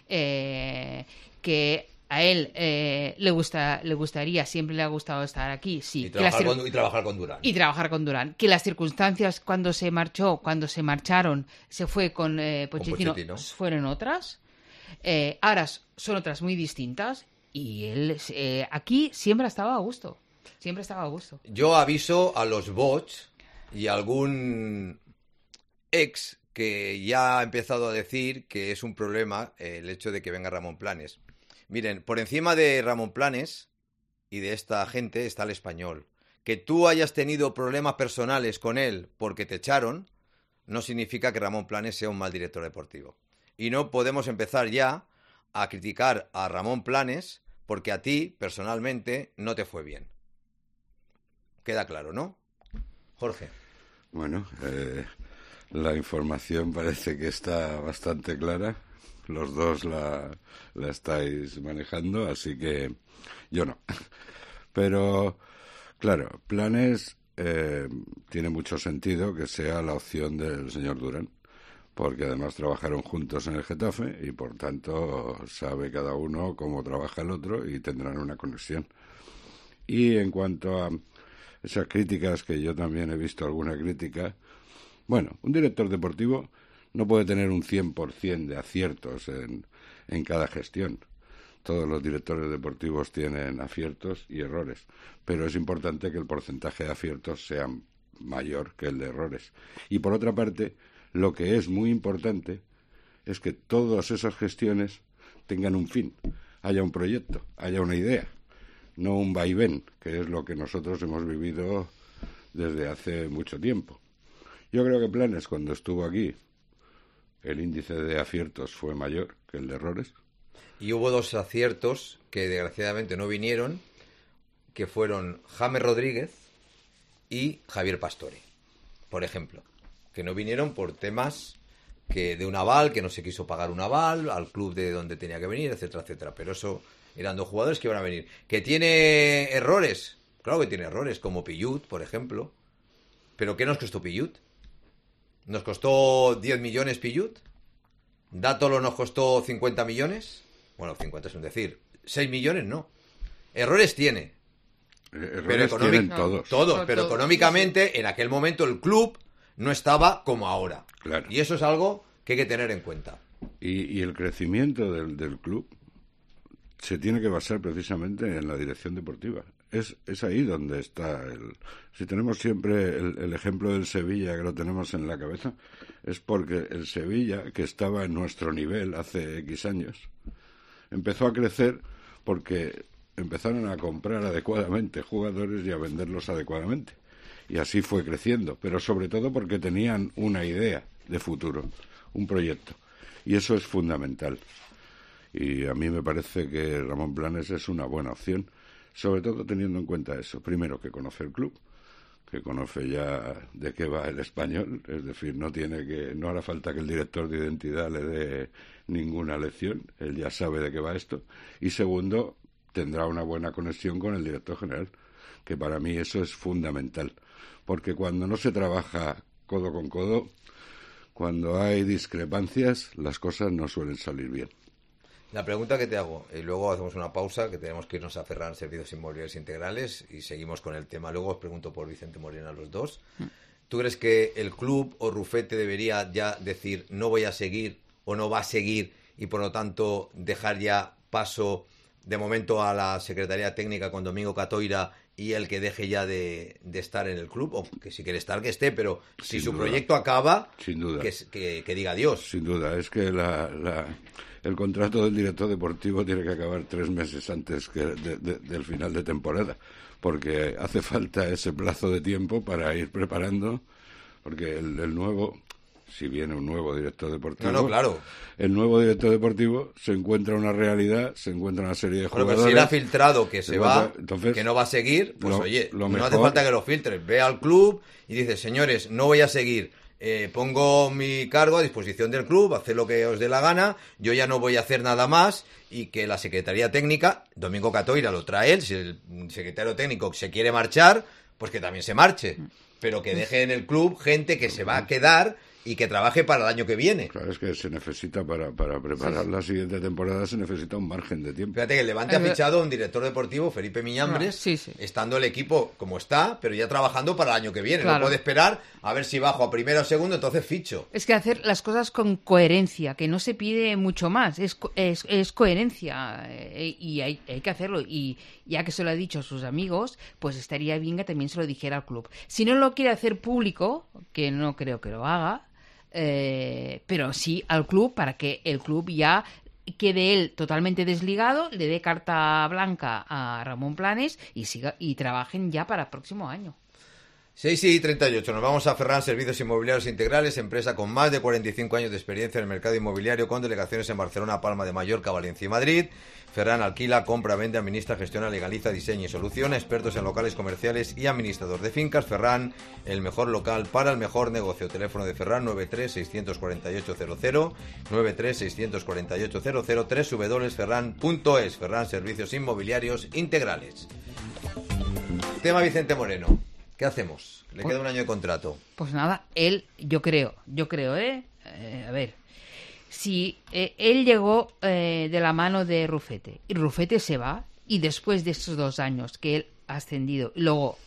Eh, que a él eh, le gusta, le gustaría, siempre le ha gustado estar aquí, sí. Y trabajar, cir- con, y trabajar con Durán. Y trabajar con Durán. Que las circunstancias cuando se marchó, cuando se marcharon, se fue con eh, Pochettino, con Pochettino, fueron otras. Eh, ahora son otras muy distintas. Y él eh, aquí siempre estaba a gusto. Siempre estaba a gusto. Yo aviso a los bots y algún ex que ya ha empezado a decir que es un problema eh, el hecho de que venga Ramón Planes. Miren, por encima de Ramón Planes y de esta gente está el español. Que tú hayas tenido problemas personales con él porque te echaron, no significa que Ramón Planes sea un mal director deportivo. Y no podemos empezar ya a criticar a Ramón Planes porque a ti, personalmente, no te fue bien. Queda claro, ¿no? Jorge. Bueno, eh, la información parece que está bastante clara. Los dos la, la estáis manejando, así que yo no. Pero, claro, Planes eh, tiene mucho sentido que sea la opción del señor Durán, porque además trabajaron juntos en el Getafe y, por tanto, sabe cada uno cómo trabaja el otro y tendrán una conexión. Y en cuanto a esas críticas, que yo también he visto alguna crítica, bueno, un director deportivo no puede tener un cien por ciento de aciertos en, en cada gestión. Todos los directores deportivos tienen aciertos y errores, pero es importante que el porcentaje de aciertos sea mayor que el de errores. Y por otra parte, lo que es muy importante es que todas esas gestiones tengan un fin, haya un proyecto, haya una idea, no un vaivén, que es lo que nosotros hemos vivido desde hace mucho tiempo. Yo creo que Planes, cuando estuvo aquí, el índice de aciertos fue mayor que el de errores. Y hubo dos aciertos que desgraciadamente no vinieron, que fueron James Rodríguez y Javier Pastore, por ejemplo, que no vinieron por temas que de un aval, que no se quiso pagar un aval al club de donde tenía que venir, etcétera, etcétera. Pero eso eran dos jugadores que iban a venir. ¿Que tiene errores? Claro que tiene errores, como Pillut, por ejemplo. ¿Pero qué nos costó Pillut? ¿Nos costó diez millones Pillut? ¿Dátolo nos costó cincuenta millones? Bueno, cincuenta es un decir. seis millones no. Errores tiene. Errores pero económic- tienen todos. Todos, pero económicamente en aquel momento el club no estaba como ahora. Claro. Y eso es algo que hay que tener en cuenta. Y, y el crecimiento del, del club se tiene que basar precisamente en la dirección deportiva. Es, es ahí donde está el... Si tenemos siempre el, el ejemplo del Sevilla, que lo tenemos en la cabeza, es porque el Sevilla, que estaba en nuestro nivel hace X años, empezó a crecer porque empezaron a comprar adecuadamente jugadores y a venderlos adecuadamente. Y así fue creciendo, pero sobre todo porque tenían una idea de futuro, un proyecto. Y eso es fundamental. Y a mí me parece que Ramón Planes es una buena opción, sobre todo teniendo en cuenta eso. Primero, que conoce el club, que conoce ya de qué va el Español, es decir, no tiene que, no hará falta que el director de identidad le dé ninguna lección, él ya sabe de qué va esto. Y segundo, tendrá una buena conexión con el director general, que para mí eso es fundamental, porque cuando no se trabaja codo con codo, cuando hay discrepancias, las cosas no suelen salir bien. La pregunta que te hago, y luego hacemos una pausa, que tenemos que irnos a Ferran Servicios Inmobiliarios Integrales y seguimos con el tema. Luego os pregunto por Vicente Moreno a los dos. ¿Tú crees que el club o Rufete debería ya decir no voy a seguir o no va a seguir y por lo tanto dejar ya paso de momento a la Secretaría Técnica con Domingo Catoira y el que deje ya de, de estar en el club? O que si quiere estar, que esté, pero si Sin su duda. proyecto acaba, Sin duda. Que, que, que diga adiós. Sin duda, es que la, la, el contrato del director deportivo tiene que acabar tres meses antes que de, de, del final de temporada, porque hace falta ese plazo de tiempo para ir preparando, porque el, el nuevo, si viene un nuevo director deportivo, No, no, claro. el nuevo director deportivo se encuentra una realidad, se encuentra una serie de Bueno, jugadores. pero si él ha filtrado que se, se va, encuentra- entonces, que no va a seguir, pues lo- oye, lo no hace mejor- falta que lo filtres. Ve al club y dice, señores, no voy a seguir. Eh, pongo mi cargo a disposición del club, haced lo que os dé la gana, yo ya no voy a hacer nada más, y que la Secretaría Técnica, Domingo Catoira lo trae él, si el secretario técnico se quiere marchar, pues que también se marche, pero que deje en el club gente que se va a quedar y que trabaje para el año que viene. Claro, es que se necesita para, para preparar Sí, sí. la siguiente temporada, se necesita un margen de tiempo. Fíjate que el Levante ha fichado a un director deportivo, Felipe Miñambres, Ah, sí, sí. estando el equipo como está, pero ya trabajando para el año que viene. Claro. No puede esperar a ver si bajo a primero o segundo, entonces ficho. Es que hacer las cosas con coherencia, que no se pide mucho más, es, co- es, es coherencia eh, y hay, hay que hacerlo. Y ya que se lo ha dicho a sus amigos, pues estaría bien que también se lo dijera al club. Si no lo quiere hacer público, que no creo que lo haga, eh, pero sí al club para que el club ya quede él totalmente desligado, le dé carta blanca a Ramón Planes y siga y trabajen ya para el próximo año. seis y treinta y ocho, nos vamos a Ferran Servicios Inmobiliarios Integrales, empresa con más de cuarenta y cinco años de experiencia en el mercado inmobiliario, con delegaciones en Barcelona, Palma de Mallorca, Valencia y Madrid. Ferran alquila, compra, vende, administra, gestiona, legaliza, diseña y soluciona, expertos en locales comerciales y administrador de fincas. Ferran, el mejor local para el mejor negocio. Teléfono de Ferran nueve tres seis cuatro ocho cero cero, nueve tres seis cuatro ocho cero cero, w w w punto ferran punto es. Ferran Servicios Inmobiliarios Integrales. Tema Vicente Moreno. ¿Qué hacemos? Le queda un año de contrato. Pues nada, él, yo creo, yo creo, ¿eh? Eh, a ver, si eh, él llegó eh, de la mano de Rufete, y Rufete se va, y después de esos dos años que él ha ascendido, y luego,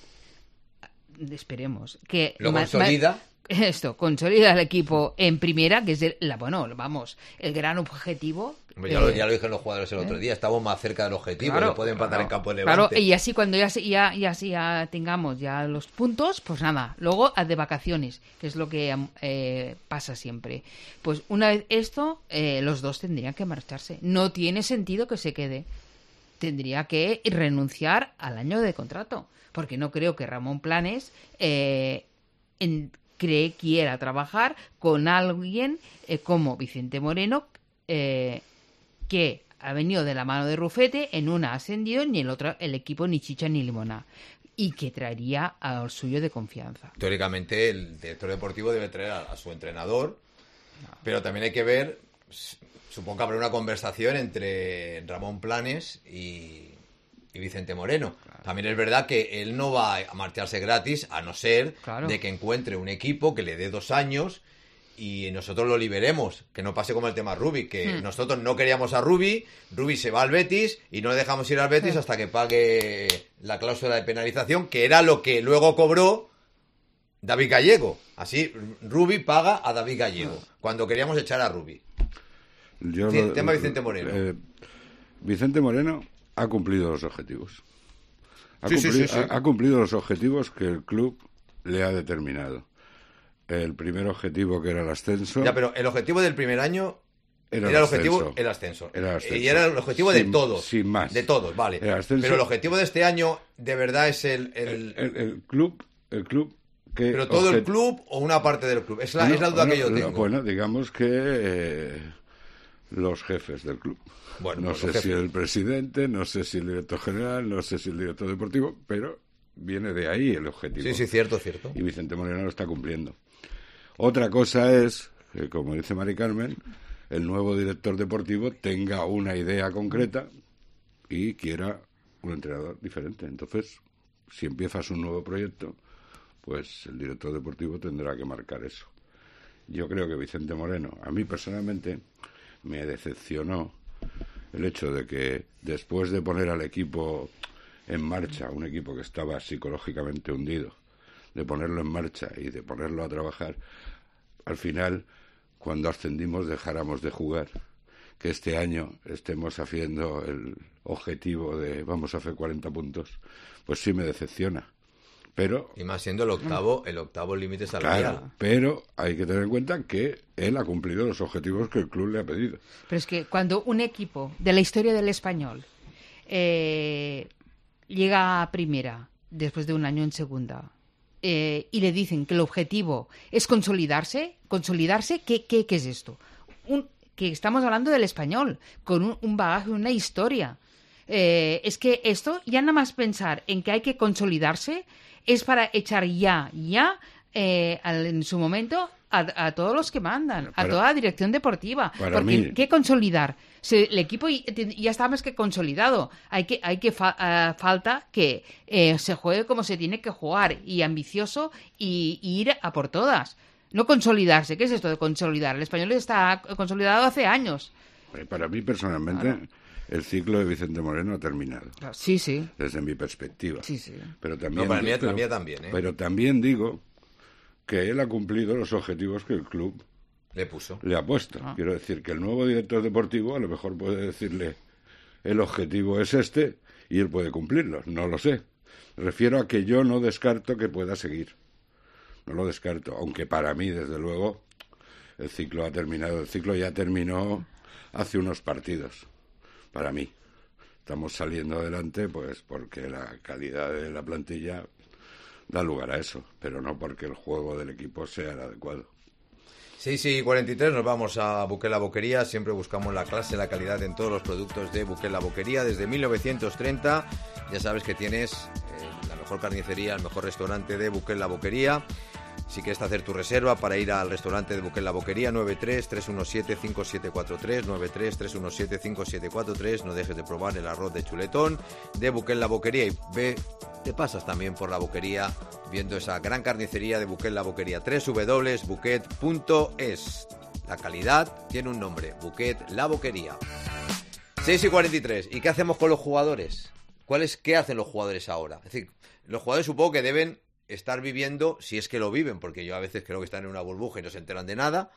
esperemos, que... Lo ma- consolida. ma- Esto, consolida el equipo en primera, que es el, la, bueno, vamos, el gran objetivo. Hombre, ya, lo, eh, ya lo dijeron los jugadores el otro ¿eh? día, estamos más cerca del objetivo, Claro, no pueden empatar claro, en campo de Claro, Levante. y así cuando ya, se- ya, ya, sí, ya tengamos ya los puntos, pues nada, luego a de vacaciones, que es lo que eh, pasa siempre. Pues una vez esto, eh, los dos tendrían que marcharse. No tiene sentido que se quede. Tendría que renunciar al año de contrato, porque no creo que Ramón Planes eh, en- cree quiera trabajar con alguien eh, como Vicente Moreno, eh, que ha venido de la mano de Rufete, en una ha ascendido, ni el otro, el equipo ni chicha ni limona, y que traería al suyo de confianza. Teóricamente el director deportivo debe traer a, a su entrenador, pero también hay que ver, s- supongo que habrá una conversación entre Ramón Planes y, y Vicente Moreno. También es verdad que él no va a marcharse gratis, a no ser Claro. de que encuentre un equipo que le dé dos años y nosotros lo liberemos, que no pase como el tema Rubi, que Hmm. nosotros no queríamos a Rubi, Rubi se va al Betis y no le dejamos ir al Betis Sí. hasta que pague la cláusula de penalización, que era lo que luego cobró David Gallego. Así, Rubi paga a David Gallego, cuando queríamos echar a Rubi. Yo Sí, lo- tema Vicente Moreno. eh, Vicente Moreno ha cumplido los objetivos. Ha, Sí, sí, cumplido, sí, sí. ha- ha cumplido los objetivos que el club le ha determinado. El primer objetivo, que era el ascenso. Ya, pero el objetivo del primer año Era era, el el objetivo ascenso. el ascenso. Era el ascenso. Y era el objetivo Sin- de todos. sin más. De todos, vale. Era el ascenso. Pero el objetivo de este año, de verdad, es el... el- el, el club, el club que pero todo el objet- club o una parte del club. Es la, Bueno, es la duda que bueno, yo tengo. Bueno, digamos que eh, Los jefes del club. Bueno, no pues sé los si jefes. el presidente, no sé si el director general, no sé si el director deportivo, pero viene de ahí el objetivo. Sí, sí, cierto, cierto. Y Vicente Moreno lo está cumpliendo. Otra cosa es que, como dice Mari Carmen, el nuevo director deportivo tenga una idea concreta y quiera un entrenador diferente. Entonces, si empiezas un nuevo proyecto, pues el director deportivo tendrá que marcar eso. Yo creo que Vicente Moreno, a mí personalmente, me decepcionó el hecho de que después de poner al equipo en marcha, un equipo que estaba psicológicamente hundido, de ponerlo en marcha y de ponerlo a trabajar, al final, cuando ascendimos, dejáramos de jugar. Que este año estemos haciendo el objetivo de vamos a hacer cuarenta puntos, pues sí me decepciona. Pero, y más siendo el octavo, el octavo límite salarial. Claro, pero hay que tener en cuenta que él ha cumplido los objetivos que el club le ha pedido. Pero es que cuando un equipo de la historia del Español eh, llega a primera después de un año en segunda eh, y le dicen que el objetivo es consolidarse, consolidarse, ¿qué, qué, qué es esto? Un, que estamos hablando del Español, con un, un bagaje, una historia. Eh, es que esto, ya nada más pensar en que hay que consolidarse, es para echar ya, ya, eh, al, en su momento, a, a todos los que mandan, para, a toda la dirección deportiva. Porque, mí... ¿qué consolidar? Se, el equipo ya está más que consolidado. Hay que, hay que fa, uh, falta que eh, se juegue como se tiene que jugar, y ambicioso, y, y ir a por todas. No consolidarse. ¿Qué es esto de consolidar? El Español está consolidado hace años. Para mí, personalmente... Claro. El ciclo de Vicente Moreno ha terminado. Sí, sí. Desde mi perspectiva. Sí, sí. Pero también, no, para mí, pero, la mía también, ¿eh? Pero también digo que él ha cumplido los objetivos que el club le puso. Le ha puesto. Ah. Quiero decir que el nuevo director deportivo a lo mejor puede decirle el objetivo es este y él puede cumplirlo. No lo sé. Refiero a que yo no descarto que pueda seguir. No lo descarto. Aunque para mí, desde luego, el ciclo ha terminado. El ciclo ya terminó hace unos partidos. Para mí. Estamos saliendo adelante pues porque la calidad de la plantilla da lugar a eso, pero no porque el juego del equipo sea el adecuado. Sí, sí, cuarenta y tres, nos vamos a Buquet La Boquería. Siempre buscamos la clase, la calidad en todos los productos de Buquet La Boquería. Desde mil novecientos treinta, ya sabes que tienes eh, la mejor carnicería, el mejor restaurante de Buquet La Boquería. Si quieres hacer tu reserva para ir al restaurante de Buquet La Boquería, nueve tres, tres uno siete, cinco siete cuatro tres, nueve tres, tres uno siete, cinco siete cuatro tres. No dejes de probar el arroz de chuletón de Buquet La Boquería y ve, te pasas también por la boquería viendo esa gran carnicería de Buquet La Boquería. doble u doble u doble u punto buquet punto es. La calidad tiene un nombre, Buquet La Boquería. seis y cuarenta y tres. ¿Y qué hacemos con los jugadores? ¿Cuál es, qué hacen los jugadores ahora? Es decir, los jugadores supongo que deben estar viviendo, si es que lo viven, porque yo a veces creo que están en una burbuja y no se enteran de nada,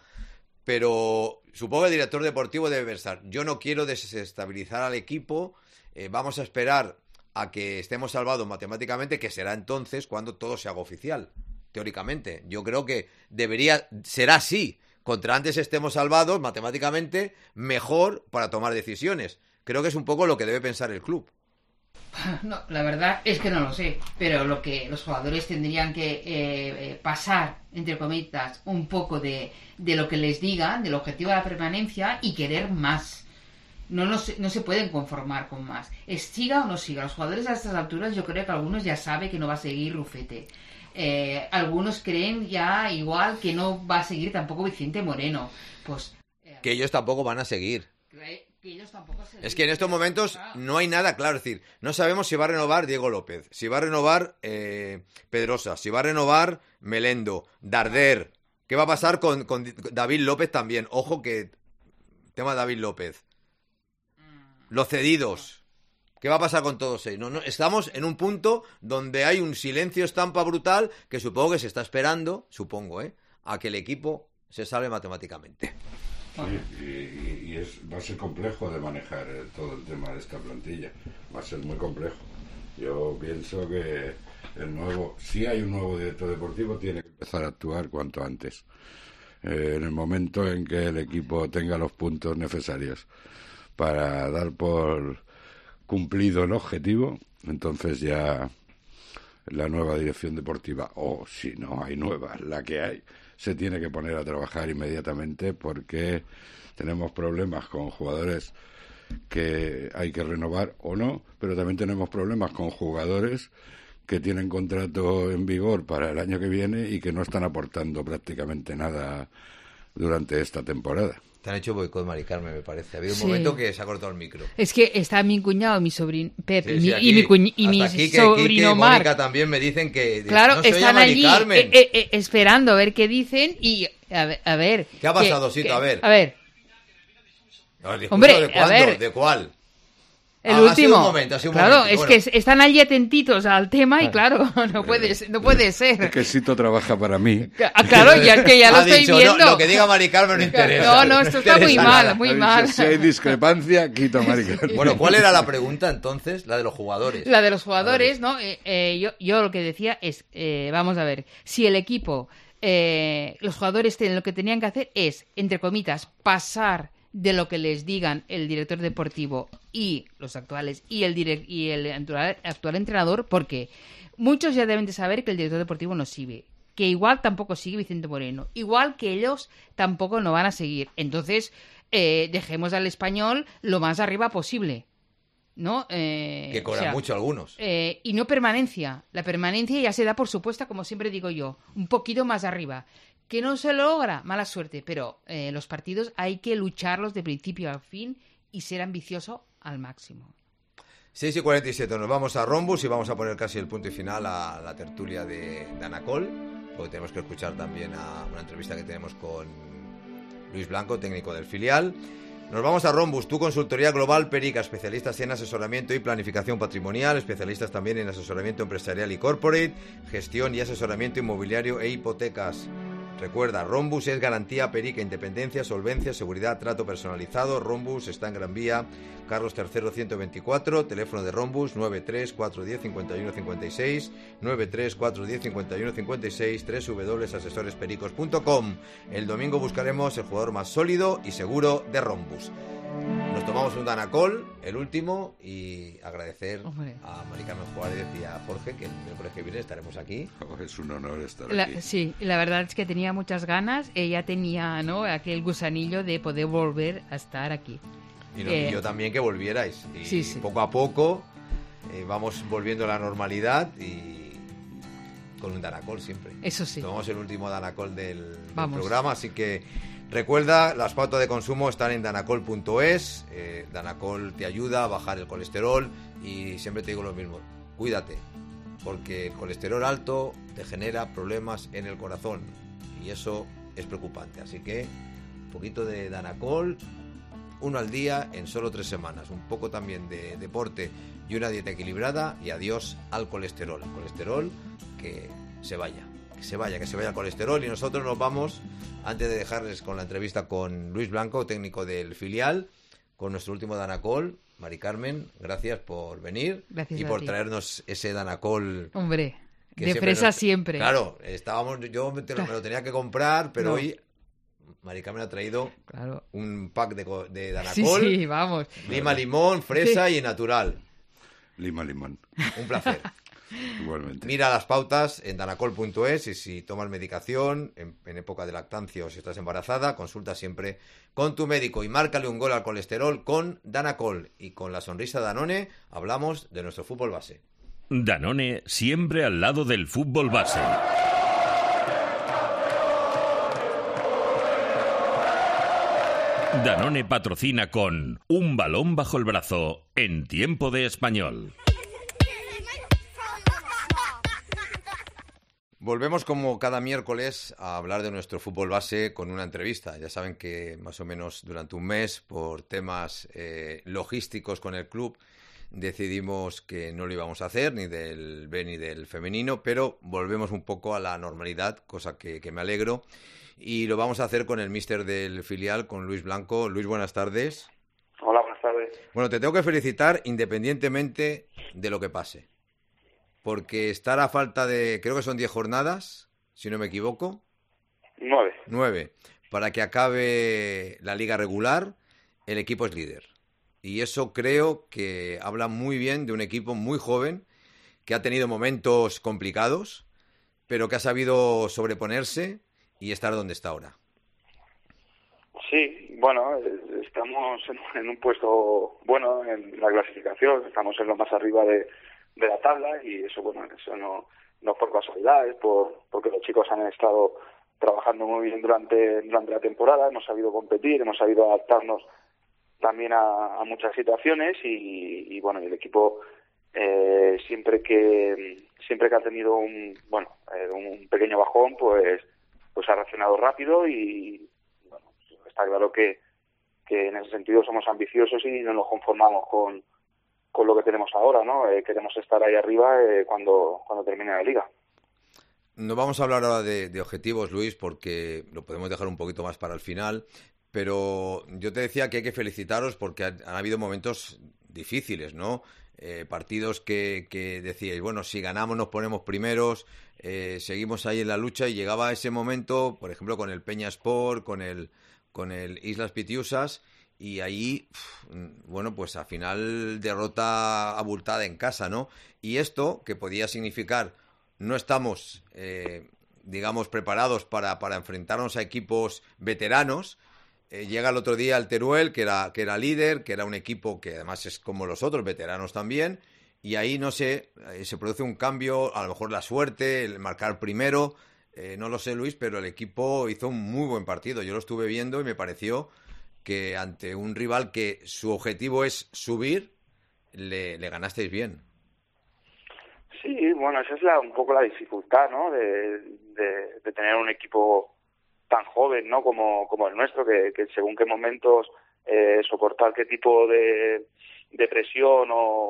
pero supongo que el director deportivo debe pensar, yo no quiero desestabilizar al equipo, eh, vamos a esperar a que estemos salvados matemáticamente, que será entonces cuando todo se haga oficial, teóricamente. Yo creo que debería, será así, contra antes estemos salvados matemáticamente, mejor para tomar decisiones. Creo que es un poco lo que debe pensar el club. No, la verdad es que no lo sé, pero lo que los jugadores tendrían que eh, eh, pasar, entre comillas, un poco de, de lo que les digan, del objetivo de la permanencia y querer más. No, no, se, no se pueden conformar con más. Es siga o no siga. Los jugadores a estas alturas yo creo que algunos ya saben que no va a seguir Rufete. Eh, algunos creen ya igual que no va a seguir tampoco Vicente Moreno. Pues eh, que ellos tampoco van a seguir. Que ellos tampoco se es que en estos momentos no hay nada claro, es decir, no sabemos si va a renovar Diego López, si va a renovar eh, Pedrosa, si va a renovar Melendo, Darder, qué va a pasar con, con David López también, ojo que tema David López, los cedidos, qué va a pasar con todos ellos. No, no, estamos en un punto donde hay un silencio estampa brutal que supongo que se está esperando, supongo, eh, a que el equipo se salve matemáticamente. Sí, y, y es, va a ser complejo de manejar eh, todo el tema de esta plantilla. Va a ser muy complejo. Yo pienso que el nuevo, si hay un nuevo director deportivo, tiene que empezar a actuar cuanto antes. Eh, en el momento en que el equipo tenga los puntos necesarios para dar por cumplido el objetivo, entonces ya la nueva dirección deportiva, o si no hay nueva, la que hay, se tiene que poner a trabajar inmediatamente, porque tenemos problemas con jugadores que hay que renovar o no, pero también tenemos problemas con jugadores que tienen contrato en vigor para el año que viene y que no están aportando prácticamente nada durante esta temporada. Te han hecho boicot, Mari Carmen, me parece. Ha habido un Sí. momento que se ha cortado el micro. Es que está mi cuñado, mi sobrino Pep Sí, y, sí, mi, aquí, y mi, cuñ- y hasta mi aquí que sobrino Quique y Marc. Mónica también me dicen que Claro, no se oye están Mari allí Carmen. eh, eh, eh, esperando a ver qué dicen y a ver. A ver ¿Qué ha pasado, Sito? que- A ver. A ver, No, discurso, Hombre, ¿de a cuándo? ver. ¿De cuál? el Ah, último. Ha sido un momento, ha sido un claro, momento. es Bueno, que es- están allí atentitos al tema y claro, no puede, ser- no puede ser. Es que Sito trabaja para mí. Ah, claro, ya que ya lo ha estoy dicho, viendo. No, lo que diga Mari Carmen no interesa. No, no, esto está muy Interesa mal, nada. muy Ha dicho, mal. si hay discrepancia, quito a Mari Carmen. Bueno, ¿cuál era la pregunta entonces? La de los jugadores. La de los jugadores, ¿no? Eh, eh, yo, yo lo que decía es, eh, vamos a ver, si el equipo, eh, los jugadores ten- lo que tenían que hacer es, entre comitas, pasar de lo que les digan el director deportivo y los actuales y el direc- y el actual, actual entrenador, porque muchos ya deben de saber que el director deportivo no sigue, que igual tampoco sigue Vicente Moreno, igual que ellos tampoco no van a seguir. Entonces, eh, dejemos al Español lo más arriba posible. ¿No? Eh, Que cobran o sea, mucho algunos. eh, y no permanencia. La permanencia ya se da por supuesta, como siempre digo yo, un poquito más arriba. Que no se logra, mala suerte, pero eh, los partidos hay que lucharlos de principio a fin y ser ambicioso al máximo. seis y cuarenta y siete, nos vamos a Rombus y vamos a poner casi el punto y final a la tertulia de, de Anacol, porque tenemos que escuchar también a una entrevista que tenemos con Luis Blanco, técnico del filial. Nos vamos a Rombus, tu consultoría global Perica, especialistas en asesoramiento y planificación patrimonial, especialistas también en asesoramiento empresarial y corporate, gestión y asesoramiento inmobiliario e hipotecas. Recuerda, Rombus es garantía Perica, independencia, solvencia, seguridad, trato personalizado. Rombus está en Gran Vía, Carlos tercero ciento veinticuatro, teléfono de Rombus nueve tres cuatro uno cero cinco uno cinco seis, nueve tres cuatro uno cero cinco uno cinco seis, doble u doble u doble u punto asesores pericos punto com. El domingo buscaremos el jugador más sólido y seguro de Rombus. Nos tomamos un Danacol, el último, y agradecer Hombre. a Mari Carmen Juárez y a Jorge, que el miércoles que viene estaremos aquí. Oh, es un honor estar La- aquí. sí, la verdad es que tenía muchas ganas. Ella tenía, ¿no?, aquel gusanillo de poder volver a estar aquí. Y, no- Eh, y yo también que volvierais. Y sí, sí. poco a poco eh, vamos volviendo a la normalidad y con un Danacol siempre. Eso sí. Tomamos el último Danacol del, del Vamos. programa, así que recuerda, las pautas de consumo están en danacol punto es. Eh, Danacol te ayuda a bajar el colesterol y siempre te digo lo mismo, cuídate, porque el colesterol alto te genera problemas en el corazón y eso es preocupante. Así que un poquito de Danacol, uno al día en solo tres semanas, un poco también de deporte y una dieta equilibrada y adiós al colesterol. El colesterol que se vaya, que se vaya, que se vaya el colesterol y nosotros nos vamos, antes de dejarles con la entrevista con Luis Blanco, técnico del filial, con nuestro último Danacol. Mari Carmen, gracias por venir Gracias y a por ti. traernos ese Danacol. Hombre, que de siempre fresa nos- siempre. Claro, estábamos, yo me, te lo- me lo tenía que comprar, pero No. hoy Mari Carmen ha traído Claro. un pack de, co- de Sí, Danacol, sí, vamos. lima, limón, fresa y natural. Lima, limón. Un placer. Igualmente. Mira las pautas en danacol punto es y si tomas medicación en, en época de lactancia o si estás embarazada, consulta siempre con tu médico y márcale un gol al colesterol con Danacol. Y con la sonrisa de Danone hablamos de nuestro fútbol base. Danone siempre al lado del fútbol base. Danone patrocina con un balón bajo el brazo en tiempo de español. Volvemos como cada miércoles a hablar de nuestro fútbol base con una entrevista. Ya saben que más o menos durante un mes, por temas eh, logísticos con el club, decidimos que no lo íbamos a hacer, ni del B ni del femenino, pero volvemos un poco a la normalidad, cosa que, que me alegro. Y lo vamos a hacer con el míster del filial, con Luis Blanco. Luis, buenas tardes. Hola, buenas tardes. Bueno, te tengo que felicitar independientemente de lo que pase. Porque estar a falta de, creo que son diez jornadas, si no me equivoco. Nueve. Nueve. Para que acabe la liga regular, el equipo es líder. Y eso creo que habla muy bien de un equipo muy joven que ha tenido momentos complicados, pero que ha sabido sobreponerse y estar donde está ahora. Sí, bueno, estamos en un puesto bueno en la clasificación, estamos en lo más arriba de, de la tabla y eso, bueno, eso no, no es por casualidad, es por, porque los chicos han estado trabajando muy bien durante, durante la temporada, hemos sabido competir, hemos sabido adaptarnos también a, a muchas situaciones y, y bueno, el equipo eh, siempre que siempre que ha tenido un bueno eh, un pequeño bajón, pues pues ha reaccionado rápido y bueno, está claro que, que en ese sentido somos ambiciosos y no nos conformamos con, con lo que tenemos ahora, ¿no? Eh, queremos estar ahí arriba eh, cuando cuando termine la liga. No vamos a hablar ahora de, de objetivos, Luis, porque lo podemos dejar un poquito más para el final, pero yo te decía que hay que felicitaros porque han, han habido momentos difíciles, ¿no? Eh, partidos que, que decíais, bueno, si ganamos nos ponemos primeros, eh, seguimos ahí en la lucha y llegaba ese momento, por ejemplo, con el Peña Sport, con el, con el Islas Pitiusas, y ahí, bueno, pues al final derrota abultada en casa, ¿no? Y esto, que podía significar no estamos, eh, digamos, preparados para, para enfrentarnos a equipos veteranos. Eh, llega el otro día el Teruel, que era, que era líder, que era un equipo que además es como los otros, veteranos también, y ahí, no sé, eh, se produce un cambio, a lo mejor la suerte, el marcar primero, eh, no lo sé, Luis, pero el equipo hizo un muy buen partido. Yo lo estuve viendo y me pareció que ante un rival que su objetivo es subir, le, le ganasteis bien. Sí, bueno, esa es la, un poco la dificultad, ¿no? De, de, de tener un equipo tan joven, ¿no? Como, como el nuestro, que, que según qué momentos eh, soportar qué tipo de, de presión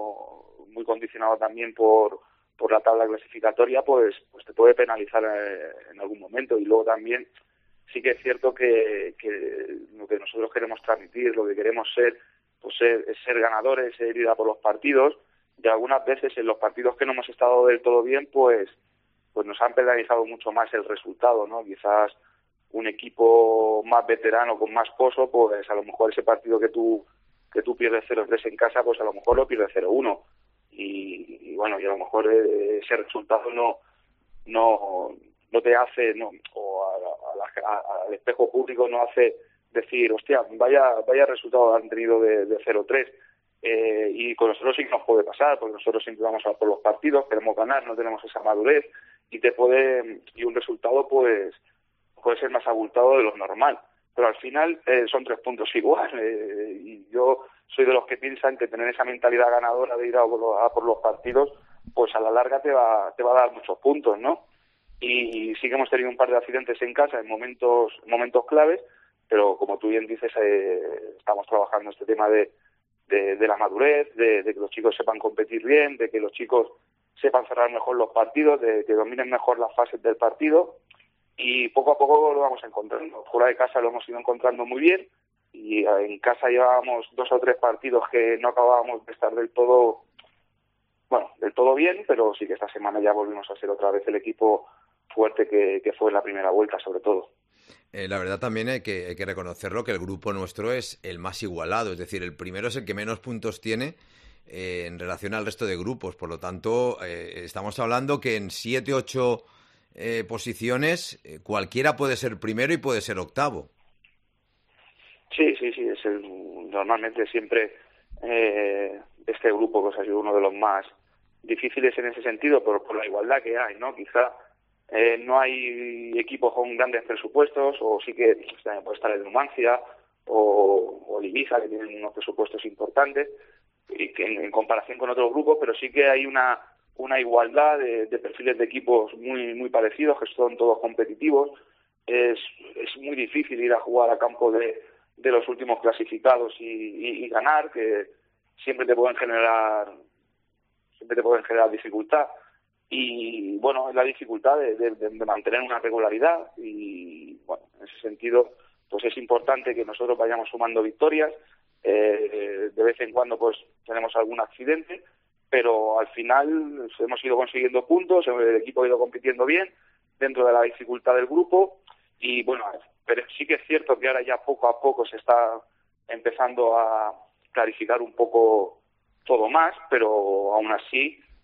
o muy condicionado también por, por la tabla clasificatoria, pues, pues te puede penalizar eh, en algún momento. Y luego también sí que es cierto que, que lo que nosotros queremos transmitir, lo que queremos ser, pues ser, es ser ganadores, ser ir a por los partidos. Y algunas veces en los partidos que no hemos estado del todo bien, pues pues nos han penalizado mucho más el resultado, ¿no? Quizás un equipo más veterano, con más pozo, pues a lo mejor ese partido que tú que tú pierdes cero tres en casa, pues a lo mejor lo pierdes cero uno. Y, y bueno, y a lo mejor eh, ese resultado no no no te hace, no, o a, a la, a, al espejo público no hace decir, hostia, vaya vaya resultado han tenido de, de cero tres. Eh, y con nosotros sí que nos puede pasar, porque nosotros siempre vamos a por los partidos, queremos ganar, no tenemos esa madurez y te puede y un resultado pues puede ser más abultado de lo normal, pero al final eh, son tres puntos igual eh, y yo soy de los que piensan que tener esa mentalidad ganadora de ir a por, los, a por los partidos pues a la larga te va te va a dar muchos puntos, ¿no? Y sí que hemos tenido un par de accidentes en casa en momentos momentos claves, pero como tú bien dices eh, estamos trabajando este tema de De, de la madurez, de, de que los chicos sepan competir bien, de que los chicos sepan cerrar mejor los partidos, de que dominen mejor las fases del partido y poco a poco lo vamos encontrando. Fuera de casa lo hemos ido encontrando muy bien y en casa llevábamos dos o tres partidos que no acabábamos de estar del todo, bueno, del todo bien, pero sí que esta semana ya volvimos a ser otra vez el equipo fuerte que, que fue en la primera vuelta, sobre todo. Eh, la verdad también hay que, hay que reconocerlo, que el grupo nuestro es el más igualado, es decir, el primero es el que menos puntos tiene eh, en relación al resto de grupos, por lo tanto eh, estamos hablando que en siete, ocho eh, posiciones eh, cualquiera puede ser primero y puede ser octavo. Sí, sí, sí, es el, normalmente siempre eh, este grupo pues, ha sido uno de los más difíciles en ese sentido por, por la igualdad que hay, ¿no? Quizá Eh, no hay equipos con grandes presupuestos, o sí que pues, puede estar el Numancia o, o el Ibiza, que tienen unos presupuestos importantes y que en, en comparación con otros grupos, pero sí que hay una una igualdad de, de perfiles de equipos muy muy parecidos, que son todos competitivos. Es, es muy difícil ir a jugar a campo de, de los últimos clasificados y, y, y ganar, que siempre te pueden generar siempre te pueden generar dificultad. Y bueno, es la dificultad de, de, de mantener una regularidad y bueno, en ese sentido pues es importante que nosotros vayamos sumando victorias, eh, de vez en cuando pues tenemos algún accidente, pero al final hemos ido consiguiendo puntos, el equipo ha ido compitiendo bien dentro de la dificultad del grupo y bueno, pero sí que es cierto que ahora ya poco a poco se está empezando a clarificar un poco todo más, pero aún así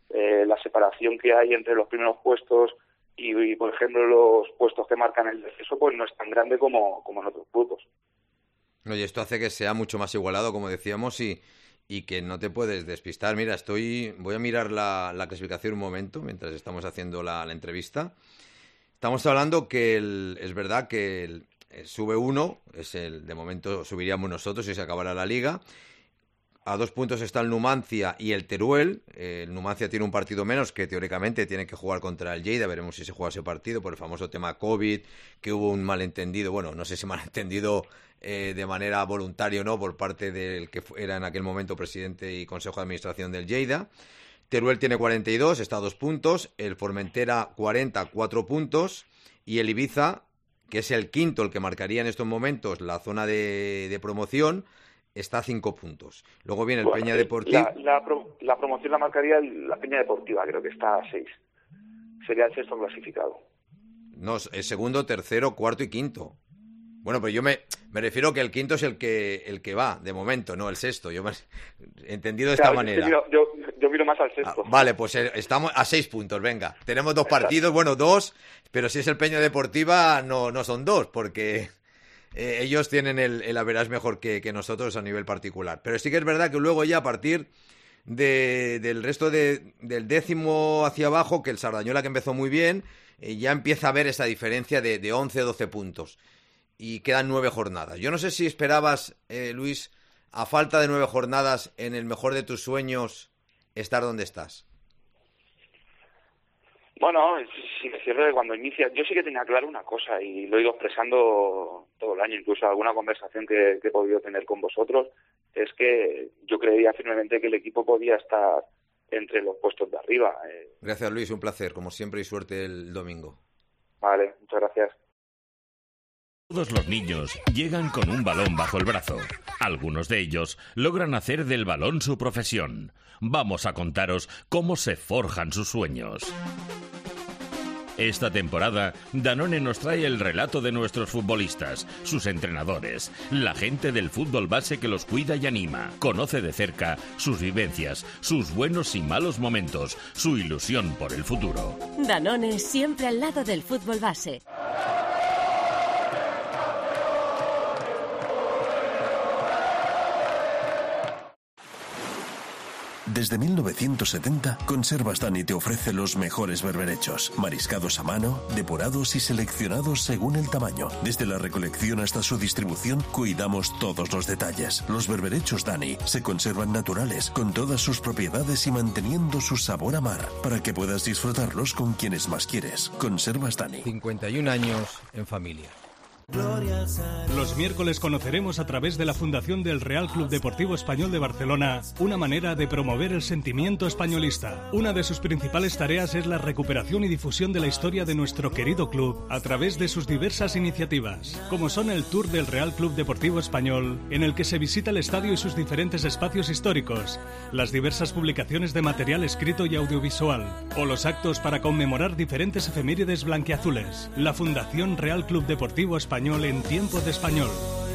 eh, la separación que hay entre los primeros puestos y, y, por ejemplo, los puestos que marcan el descenso, pues no es tan grande como, como en otros grupos. Oye, esto hace que sea mucho más igualado, como decíamos, y, y que no te puedes despistar. Mira, estoy voy a mirar la, la clasificación un momento, mientras estamos haciendo la, la entrevista. Estamos hablando que el, es verdad que el, el sube uno, es el de momento subiríamos nosotros si se acabara la liga. A dos puntos está el Numancia y el Teruel. Eh, el Numancia tiene un partido menos que teóricamente tiene que jugar contra el Lleida. Veremos si se juega ese partido por el famoso tema COVID, que hubo un malentendido. Bueno, no sé si malentendido eh, de manera voluntaria o no por parte del que era en aquel momento presidente y consejo de administración del Lleida. Teruel tiene cuarenta y dos, está a dos puntos. El Formentera cuarenta, cuatro puntos. Y el Ibiza, que es el quinto, el que marcaría en estos momentos la zona de, de promoción, está a cinco puntos. Luego viene el bueno, Peña Deportiva. La, la, pro, la promoción la marcaría la Peña Deportiva, creo que está a seis. Sería el sexto clasificado. No, es segundo, tercero, cuarto y quinto. Bueno, pero yo me, me refiero que el quinto es el que el que va, de momento, no el sexto. Yo me he entendido de esta claro, manera. Yo, yo, yo miro más al sexto. Ah, vale, pues estamos a seis puntos, venga. Tenemos dos partidos, bueno, dos, pero si es el Peña Deportiva no, no son dos, porque... Eh, ellos tienen el, el average mejor que, que nosotros a nivel particular. Pero sí que es verdad que luego ya a partir de, del resto de, del décimo hacia abajo, que el Sardañola, que empezó muy bien, eh, ya empieza a ver esa diferencia de, de once a doce puntos. Y quedan nueve jornadas. Yo no sé si esperabas, eh, Luis, a falta de nueve jornadas, en el mejor de tus sueños, estar donde estás. Bueno, sí me cierro de cuando inicia. Yo sí que tenía claro una cosa y lo he ido expresando todo el año, incluso alguna conversación que, que he podido tener con vosotros, es que yo creía firmemente que el equipo podía estar entre los puestos de arriba. Gracias, Luis, un placer, como siempre, y suerte el domingo. Vale, muchas gracias. Todos los niños llegan con un balón bajo el brazo. Algunos de ellos logran hacer del balón su profesión. Vamos a contaros cómo se forjan sus sueños. Esta temporada, Danone nos trae el relato de nuestros futbolistas, sus entrenadores, la gente del fútbol base que los cuida y anima. Conoce de cerca sus vivencias, sus buenos y malos momentos, su ilusión por el futuro. Danone siempre al lado del fútbol base. Desde mil novecientos setenta, Conservas Dani te ofrece los mejores berberechos, mariscados a mano, depurados y seleccionados según el tamaño. Desde la recolección hasta su distribución, cuidamos todos los detalles. Los berberechos Dani se conservan naturales, con todas sus propiedades y manteniendo su sabor a mar, para que puedas disfrutarlos con quienes más quieres. Conservas Dani. cincuenta y un años en familia. Los miércoles conoceremos a través de la Fundación del Real Club Deportivo Español de Barcelona una manera de promover el sentimiento españolista. Una de sus principales tareas es la recuperación y difusión de la historia de nuestro querido club a través de sus diversas iniciativas, como son el Tour del Real Club Deportivo Español, en el que se visita el estadio y sus diferentes espacios históricos, las diversas publicaciones de material escrito y audiovisual, o los actos para conmemorar diferentes efemérides blanquiazules. La Fundación Real Club Deportivo Español en tiempo de español.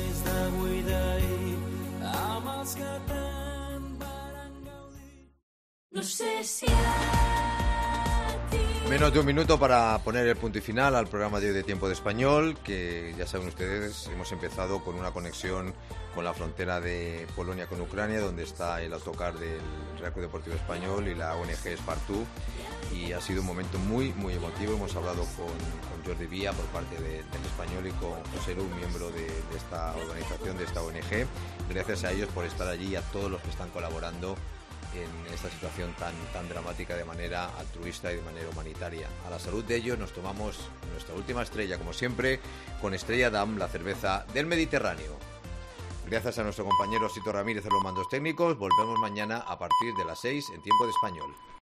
No sé si Menos de un minuto para poner el punto y final al programa de hoy de Tiempo de Español, que ya saben ustedes, hemos empezado con una conexión con la frontera de Polonia con Ucrania, donde está el autocar del Real Club Deportivo Español y la O N G Spartú, y ha sido un momento muy, muy emotivo. Hemos hablado con, con Jordi Vía por parte de, del Español y con José Lu, miembro de, de esta organización, de esta O N G. Gracias a ellos por estar allí y a todos los que están colaborando en esta situación tan, tan dramática de manera altruista y de manera humanitaria. A la salud de ellos nos tomamos nuestra última estrella, como siempre, con Estrella Damm, la cerveza del Mediterráneo. Gracias a nuestro compañero Sito Ramírez en los mandos técnicos. Volvemos mañana a partir de las seis en Tiempo de Español.